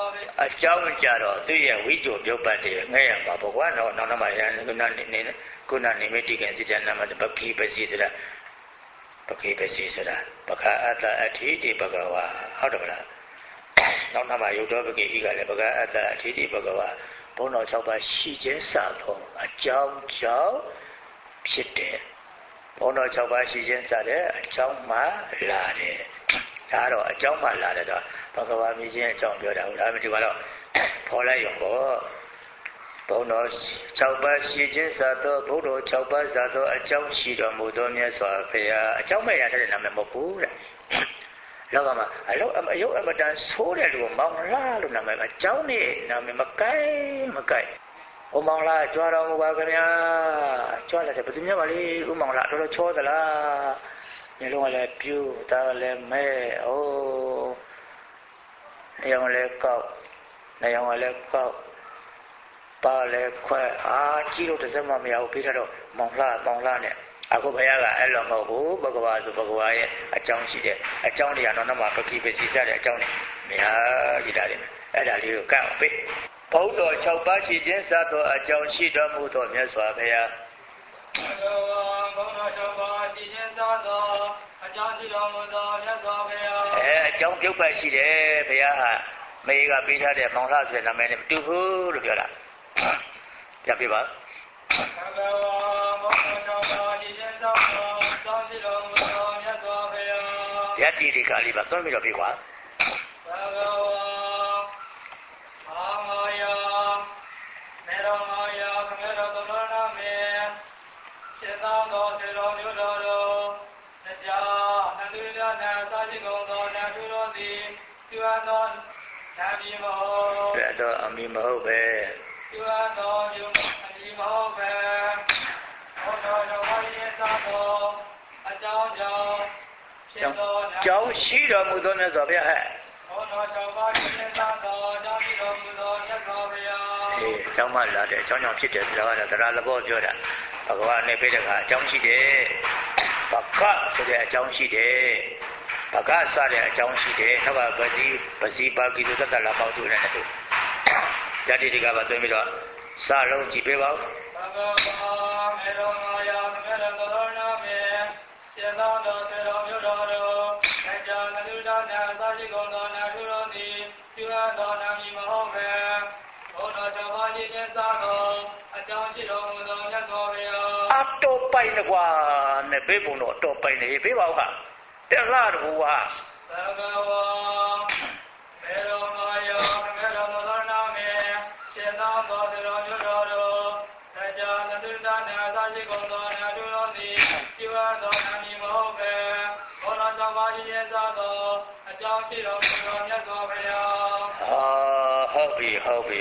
S1: အကြောင်းကြတော့သူရဲ့ဝိဇ္ဇုပြုတ်ပတ်တယ်ငဲ့ရမှာပေါ့ကွာနောက်မှရကုဏနိမိတိကံစိတ္တနာမပကိပစီဆိုတာပကိပစီဆိုတာပခအတ္တအဋ္ဌိတိဘဂဝါဟုတ်တယ်မလားနောက်မှယုတ်တော်ပကိဤကလည်းပခအတ္တအဋ္ဌိတိဘဂဝါဘုံတော်6ပါးရှိခြင်းစသောအကြောင်းကြောင့်ဖြစ်တယ်ဘုံတော်6ပါးရှိခြင်းစတဲ့အကြောင်းမှလာတယ်ဒါတော့အကြောင်းမှလာတယ်တော့ဘဂဝါမြည်ခြင်းအကြောင်းပြောတာဟုတ်ဒါမှဒီကတော့ဖော်လိုက်ရောပေါ့ဘုံတော်6ပါးရှိခြင်းစသောဘုံတော်6ပါးစသောအကြောင်းရှိတော်မူသောမြတ်စွာဘုရားအကြောင်းမဲ့ရတဲ့နာမည်မဟုတ်ဘူးတဲ့လောကမှာအယုတ်အမတန်ဆိုးတဲ့လူကိုမောင်လားလို့နာမည်အကြောင်းနဲ့နာမည်မကိုက်ဥမောင်လားကြွားတော်မူပါခင်ဗျာကြွားလာတယ်ဘယ်သူများပါလဲဥမောင်လားတော်တော်ချောသလားမျက်လုံးကလည်းပြူတာကလည်းမဲအိုးနေအောင်လည်းကောက်နေအောင်လည်းကောက်ပါလည်းခွဲကြည့်လို့တစ်စက်မှမရဘူးပြီးတော့မောင်လားနဲ့အခုဘုရားကအဲ့လိုမဟုတ်ဘူးဘဂဝါဆိုဘဂဝါရဲ့အကြောင်းရှိတယ်အကြောင်းတရားတော့မှပကိပစီစတဲ့အကြောင်းနဲ့များကြည့်တာလေအဲ့ဒါလေးကိုကန့်အောင်ပေးဘုဒ္ဓ6ပါးရှိခြင်းစသောအကြောင်းရှိတော်မူသောမြတ်စွာဘုရား
S2: ဘုရား6ပါးရှိခြင်းစသောအကြောင်းရှိတော်မူသောမြတ်စွာဘုရား
S1: အကြောင်းပြုတ်ပတ်ရှိတယ်ဘုရားဟာမေကပေးထားတဲ့မောင်လှဆိုတဲ့နာမည်နဲ့မတူဘူးလို့ပြောတာကြပြပါ
S2: ဘုရားဘုရား6ပါးရှိခြင်းစသောအကြောင်းရှိတော်မူသောမြတ်စွာဘုရား
S1: ယတိဒီကလေးပါသွန်းပြီးတော့ပြေကွာ
S2: ဘုရားအာမယမေရမယခမေရသမဏမေစေသောသောစေတော်မျိုးတော်တရားနန္ဒိရနာသာတိကုံသောနတ်သူတို့သည်ကျွမ်းသောနာမည်မဟုတ်
S1: တဲ့တော့အမည်မဟုတ်ပဲ
S2: ကျွမ်းသောမျိုးအမည်မဟုတ်ပဲဘုရားတော်ဘာရေးသောအကြောင်းကြောင့်ဖြစ်သော
S1: ကြောင်းရှိတော်မူသောမြတ်စွာဘုရားဟဲ့
S2: ဘုရားတော်ဘာရေးသောအကြောင်းရှိတော်မူသောမြတ်စွာဘုရား
S1: အကြောင်းမှလာတဲ့အကြောင်းကြောင့်ဖြစ်တယ်ဆိုတာကတော့တရားလဘောပြောတာဘဂဝါနဲ့ပြတဲ့ကအကြောင်းရှိတယ်ဘကဆိုတဲ့အကြောင်းရှိတယ်ဘကစတဲ့အကြောင်းရှိတယ်နောက်ကပစီပါကိသုတ္တလာပေါင်းသူနဲ့တူဇာတိတိကပါသွင်းပြီးတော့စလုံးကြည့်ပေးပါဦး
S2: ဘဂဝါမေရောမာယာမေရသောနာမေစေသောတော်စေတော်မြို့တော်တို့အကြောင်းနုဒနာသာရှိကုန်သောနာထုတော်သည်ပြုအပ်သောနာမည်မဟုတ်ပဲဘုရား၆ပါးရှိခြင်းစသောအကြောင်းရှိတော်မူသောမြတ်စွာဘုရား
S1: အတော်ပိုင်တကွာနဲ့ဘေးပုံတော့အတော်ပိုင်နေဘေးပါဦးဟာတက်လာတော့ဟာ
S2: ဘဂဝါမေရောမာယာမေရသောနာမေစေသောတော်စေတော်မြို့တော်တို့အကြောင်းနုဒနာသာရှိကုန်သောနာထုတော်သည်ပြုအပ်သောနာမည်မဟုတ်ပဲဘုရား၆ပါးရှိခြင်းစသောအကြောင်းရှိတော်မူသောမြတ်စွာဘုရား
S1: ဟုတ်ပြီ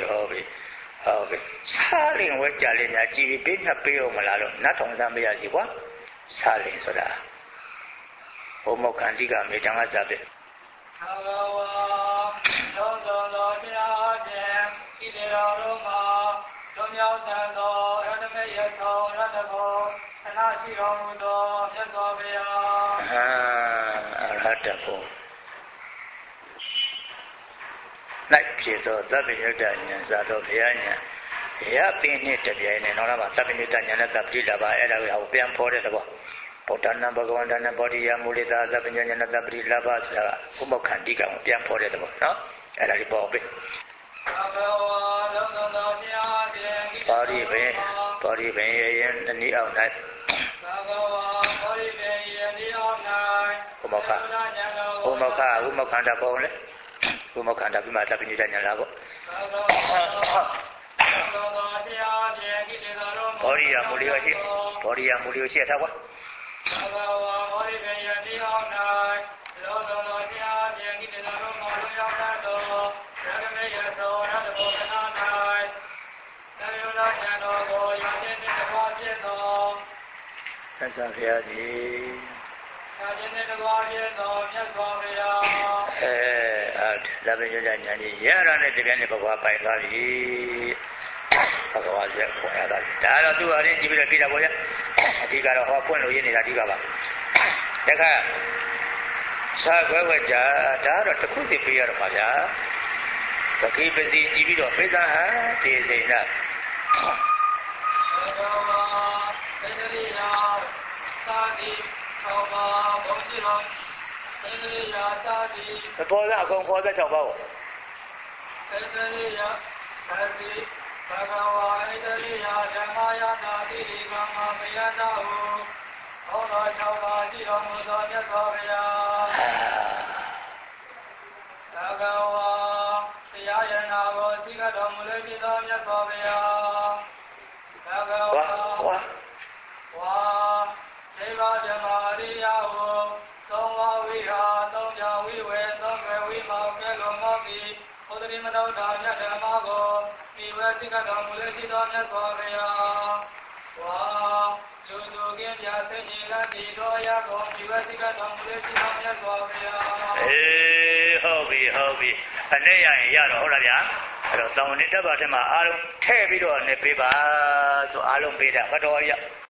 S1: စားလင်ဝဲကြလေးများကြည်ပြီးပေးပေးအောင်မလားလို့နတ်ထုံစမ်းမရစီကွာစားလင်ဆိုတာဘုမောခန္တိကမေတ္တာစာပဲ
S2: ဘဂဝါသောသောဘုရားရှင်ဤတေတော်တို့မှာလွန်မြောက်သောရတမေယသောရတဘောအနာရှိတော်မူသောမြတ်စွာဘုရား
S1: အရဟတဘောလိုက်ဖြစ်သောသဗ္ဗညုတ္တဉာဏ်စာသောဘုရားဉာဏ်ရပင်းနဲ့တပြိုင်နဲ့နောက်လာမှာသဗ္ဗညုတ္တဉာဏ်နဲ့သဗ္ဗတိလာပါအဲ့ဒါကိုပြန်ဖော်တဲ့သဘောဗုဒ္ဓနာဘဂဝန္တနာဗောဓိယမူလိတာသဗ္ဗညဉာဏ်နဲ့သဗ္ဗတိလာပါဆိုတာဘုမောခန္တိကကိုပြန်ဖော်တဲ့သဘောနော်အဲ့ဒါလေးပေါ်ပြီ
S2: ဘဂဝါသောသောဘုရားရှင်
S1: ပါဠိပင်ရဲ့အနည်းအောင်၌
S2: ဘဂဝါပါဠိပင်ရဲ့အနည်းအောင်၌
S1: ဘုမောခန္တာပေါ်လေဘုမောခန္တာပြီးမှသဗ္ဗညုတဉာဏ်လာပေါ့ဘောရိယမူလျောရှိထားကွာ
S2: ဘဂဝါဘောရိပင်ယတိအောင်၌လောသောဘုရားရှင်ကိတ္တတော်မှာလွန်ရောက်တတ်သောရတမေယသောရတဘောကနာ၌သယုဏဉာဏ်တော်ကိုရခြင်းနှင့်တကားဖြစ်သော
S1: သစ္စာဘုရားကြီး
S2: ရခြင်းနှင့်တကားဖြစ်သောမြတ်စွာဘုရား
S1: သဗ္ဗညုတဉာဏ်ကြီးရတာနဲ့တပြိုင်နက်ဘဂဝါပိုင်သွားပြီဘဂဝါရဲ့ခွင့်ရတာဒါတော့သူ့ဟာရင်းကြည့်ပြီးတော့ပြတာပေါ့ဗျာအဓိကတော့ဟောဖွင့်လို့ရင်းနေတာအဓိကပါတခါစာခွဲကြဒါကတော့တစ်ခုသိပြရတော့ပါဗျာပခိပစီကြည့်ပြီးတော့ပိဿဟံဒေစိဏပေါ်စားအကုန်ပေါ်စား6ပါးပေါ့
S2: ဣတရိယသတိဘဂဝါဣတရိယဓမ္မယနာတိကမ္မမယနာဟုဟောတော်6ပါးရှိတော်မူသောမြတ်စွာဘုရားဘဂဝါတရားယနာကိုသိကတော်မူလေရှိသောမြတ်စွာဘုရားဘဂဝါဝါသေဘဗြဟ္မာရိယဟုသုံးဝဝိဟာသုံးကြဝိဝေသုံးွယ်ဝိမောကဲလုံးမောတိဘုဒ္ဓိမတောဓာမြတ်ဓမ္မကိုဒီဝေသိကတော်မူလေရှိသောမြတ်စွာဘုရားဝါလူသူကင်းပြဆင်းကြီးလက်ဒီတော်ရကုန်ဒီဝေသိကတော်မူလေရှိသောမြတ်စွာဘုရား
S1: ဟုတ်ပြီအနေရရင်ရတော့ဟုတ်လားဗျာအဲ့တော့တောင်းနေတတ်ပါထဲမှာအားလုံးထည့်ပြီးတော့နေပေးပါဆိုအားလုံးပေးတာဘတော်ရ